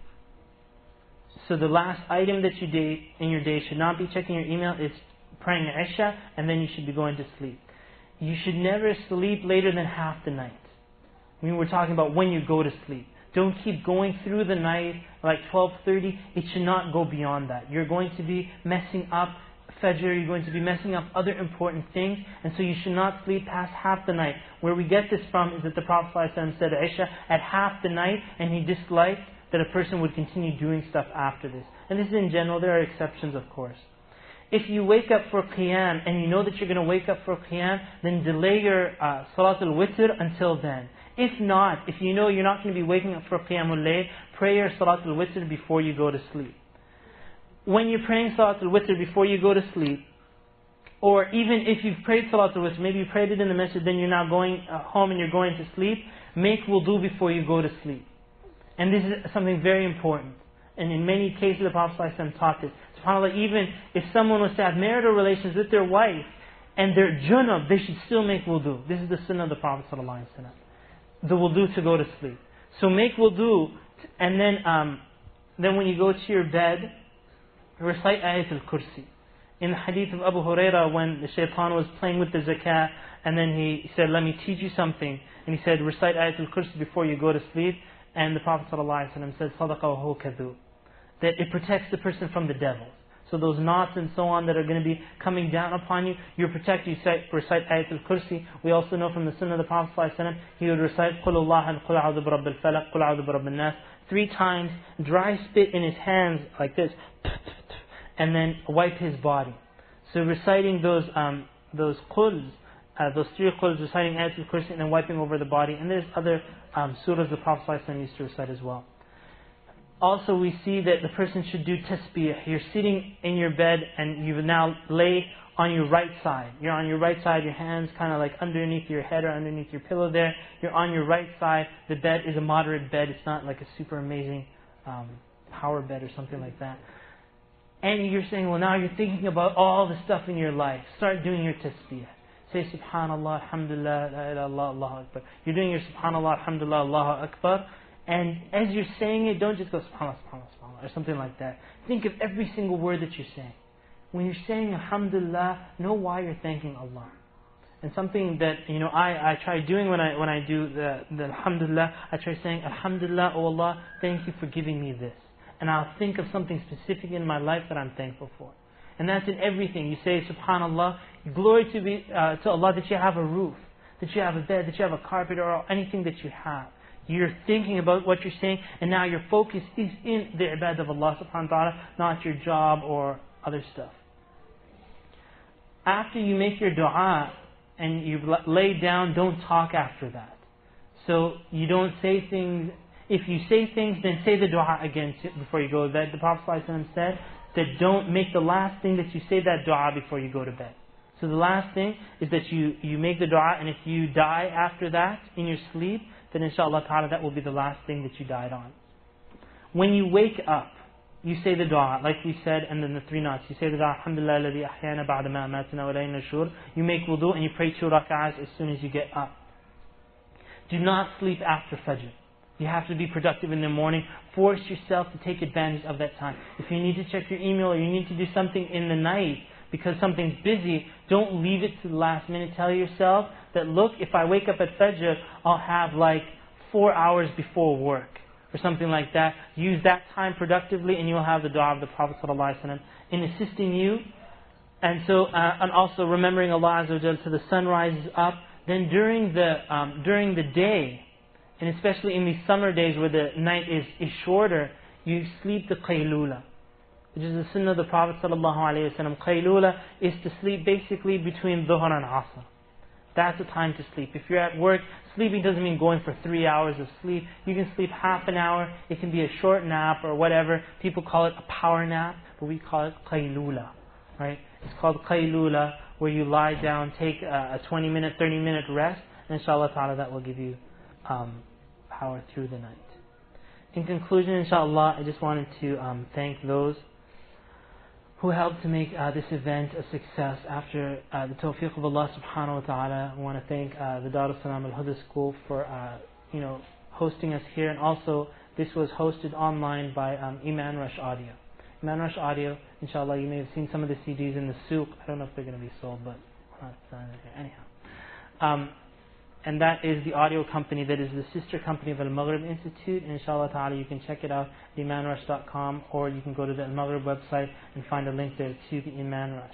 So the last item that you do in your day should not be checking your email, it's praying Isha, and then you should be going to sleep. You should never sleep later than half the night. I mean, we're talking about when you go to sleep. Don't keep going through the night like twelve thirty. It should not go beyond that. You're going to be messing up Fajr, you're going to be messing up other important things, and so you should not sleep past half the night. Where we get this from is that the Prophet ﷺ said Isha at half the night, and he disliked that a person would continue doing stuff after this. And this is in general, there are exceptions of course. If you wake up for Qiyam, and you know that you're going to wake up for Qiyam, then delay your uh, Salatul Witr until then. If not, if you know you're not going to be waking up for Qiyamul Layl, pray your Salatul Witr before you go to sleep. When you're praying Salatul Witr before you go to sleep, or even if you've prayed Salatul Witr, maybe you prayed it in the masjid, then you're now going uh, home and you're going to sleep, make wudu before you go to sleep. And this is something very important. And in many cases the Prophet ﷺ taught this. SubhanAllah, even if someone was to have marital relations with their wife, and they're junub, they should still make wudu. This is the sunnah of the Prophet ﷺ. The wudu to go to sleep. So make wudu, and then um, then when you go to your bed, recite Ayat al-Kursi. In the hadith of Abu Hurairah, when the shaitan was playing with the zakah, and then he said, let me teach you something. And he said, recite Ayatul Kursi before you go to sleep. And the Prophet ﷺ said, Sadaqa wa huwa kadhub, that it protects the person from the devils. So those knots and so on that are going to be coming down upon you, you're protected. You recite, recite Ayatul Kursi. We also know from the Sunnah of the Prophet ﷺ, he would recite Qul Allah and Qul A'udhu bi Rabbil Falaq, Qul A'udhu bi Rabbin Nas, three times, dry spit in his hands like this, and then wipe his body. So reciting those um, those quls, uh, those three quls, reciting Ayatul Kursi and then wiping over the body. And there's other um, surahs the Prophet ﷺ used to recite as well. Also, we see that the person should do tasbih. You're sitting in your bed and you now lay on your right side. You're on your right side, your hands kind of like underneath your head or underneath your pillow there. You're on your right side. The bed is a moderate bed. It's not like a super amazing um, power bed or something like that. And you're saying, well, now you're thinking about all the stuff in your life. Start doing your tasbih. Say Subhanallah, Alhamdulillah, La ilaha illallah, Allahu Akbar. You're doing your Subhanallah, Alhamdulillah, Allahu Akbar. And as you're saying it, don't just go Subhanallah, Subhanallah, Subhanallah, or something like that. Think of every single word that you're saying. When you're saying Alhamdulillah, know why you're thanking Allah. And something that, you know, I, I try doing when I when I do the, the Alhamdulillah, I try saying, Alhamdulillah, oh Allah, thank you for giving me this. And I'll think of something specific in my life that I'm thankful for. And that's in everything. You say Subhanallah, glory to be uh, to Allah that you have a roof, that you have a bed, that you have a carpet, or anything that you have. You're thinking about what you're saying, and now your focus is in the ibadah of Allah subhanahu wa ta'ala, not your job or other stuff. After you make your dua and you've laid down, don't talk after that. So you don't say things. If you say things, then say the dua again before you go to bed. The Prophet ﷺ said that don't make the last thing that you say that dua before you go to bed. So the last thing is that you, you make the dua, and if you die after that in your sleep, then inshaAllah ta'ala that will be the last thing that you died on. When you wake up, you say the dua, like we said, and then the three knots. You say the dua, Alhamdulillah alladhi ahyana ba'da ma amatana wa ilayhi nushur. You make wudu and you pray two rak'ahs as soon as you get up. Do not sleep after Fajr. You have to be productive in the morning. Force yourself to take advantage of that time. If you need to check your email or you need to do something in the night because something's busy, don't leave it to the last minute. Tell yourself that, look, if I wake up at Fajr, I'll have like four hours before work or something like that. Use that time productively and you'll have the dua of the Prophet ﷺ in assisting you. And so, uh, and also remembering Allah Azza wa Jalla till the sun rises up. Then during the um, during the day, and especially in these summer days where the night is, is shorter, you sleep the qaylula, which is the sunnah of the Prophet ﷺ. Qaylula is to sleep basically between dhuhr and asr. That's the time to sleep. If you're at work, sleeping doesn't mean going for three hours of sleep. You can sleep half an hour. It can be a short nap or whatever. People call it a power nap, but we call it qaylula. Right? It's called qaylula, where you lie down, take a twenty minute, thirty minute rest, and inshallah ta'ala that will give you um, power through the night. In conclusion, inshallah, I just wanted to um, thank those who helped to make uh, this event a success after uh, the tawfiq of Allah subhanahu wa ta'ala. I want to thank uh, the Dar al-Salam al-Huda School for uh, you know, hosting us here, and also this was hosted online by um, Iman Rush Audio. Iman Rush Audio, inshallah, you may have seen some of the C Ds in the souk. I don't know if they're going to be sold, but we're not selling it here. Anyhow. Um, And that is the audio company that is the sister company of Al-Maghrib Institute. And inshallah ta'ala, you can check it out at iman rush dot com, or you can go to the Al-Maghrib website and find a link there to the Iman Rush.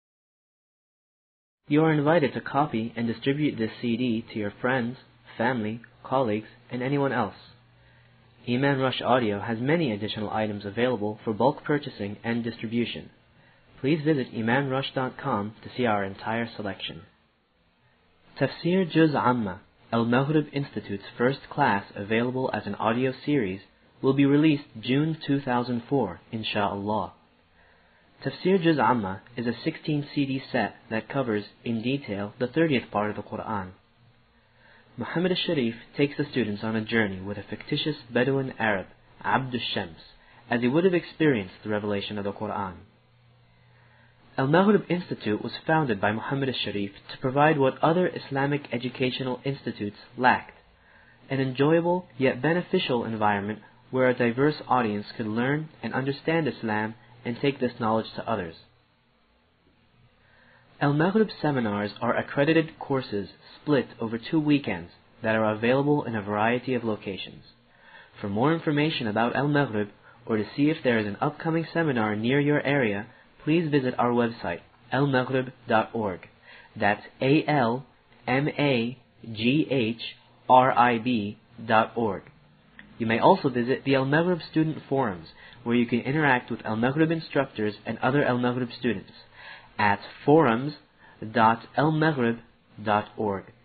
You are invited to copy and distribute this C D to your friends, family, colleagues, and anyone else. Iman Rush Audio has many additional items available for bulk purchasing and distribution. Please visit iman rush dot com to see our entire selection. Tafsir Juz Amma, Al-Maghrib Institute's first class available as an audio series, will be released June two thousand four, insha'Allah. Tafsir Juz Amma is a sixteen C D set that covers, in detail, the thirtieth part of the Quran. Muhammad al-Sharif takes the students on a journey with a fictitious Bedouin Arab, Abd al-Shams, as he would have experienced the revelation of the Quran. Al-Maghrib Institute was founded by Muhammad al-Sharif to provide what other Islamic educational institutes lacked, an enjoyable yet beneficial environment where a diverse audience could learn and understand Islam and take this knowledge to others. Al-Maghrib seminars are accredited courses split over two weekends that are available in a variety of locations. For more information about Al-Maghrib or to see if there is an upcoming seminar near your area, please visit our website, al maghrib dot org. That's A L M A G H R I B dot org. You may also visit the Al-Maghrib student forums, where you can interact with Al-Maghrib instructors and other Al-Maghrib students at forums dot al maghrib dot org.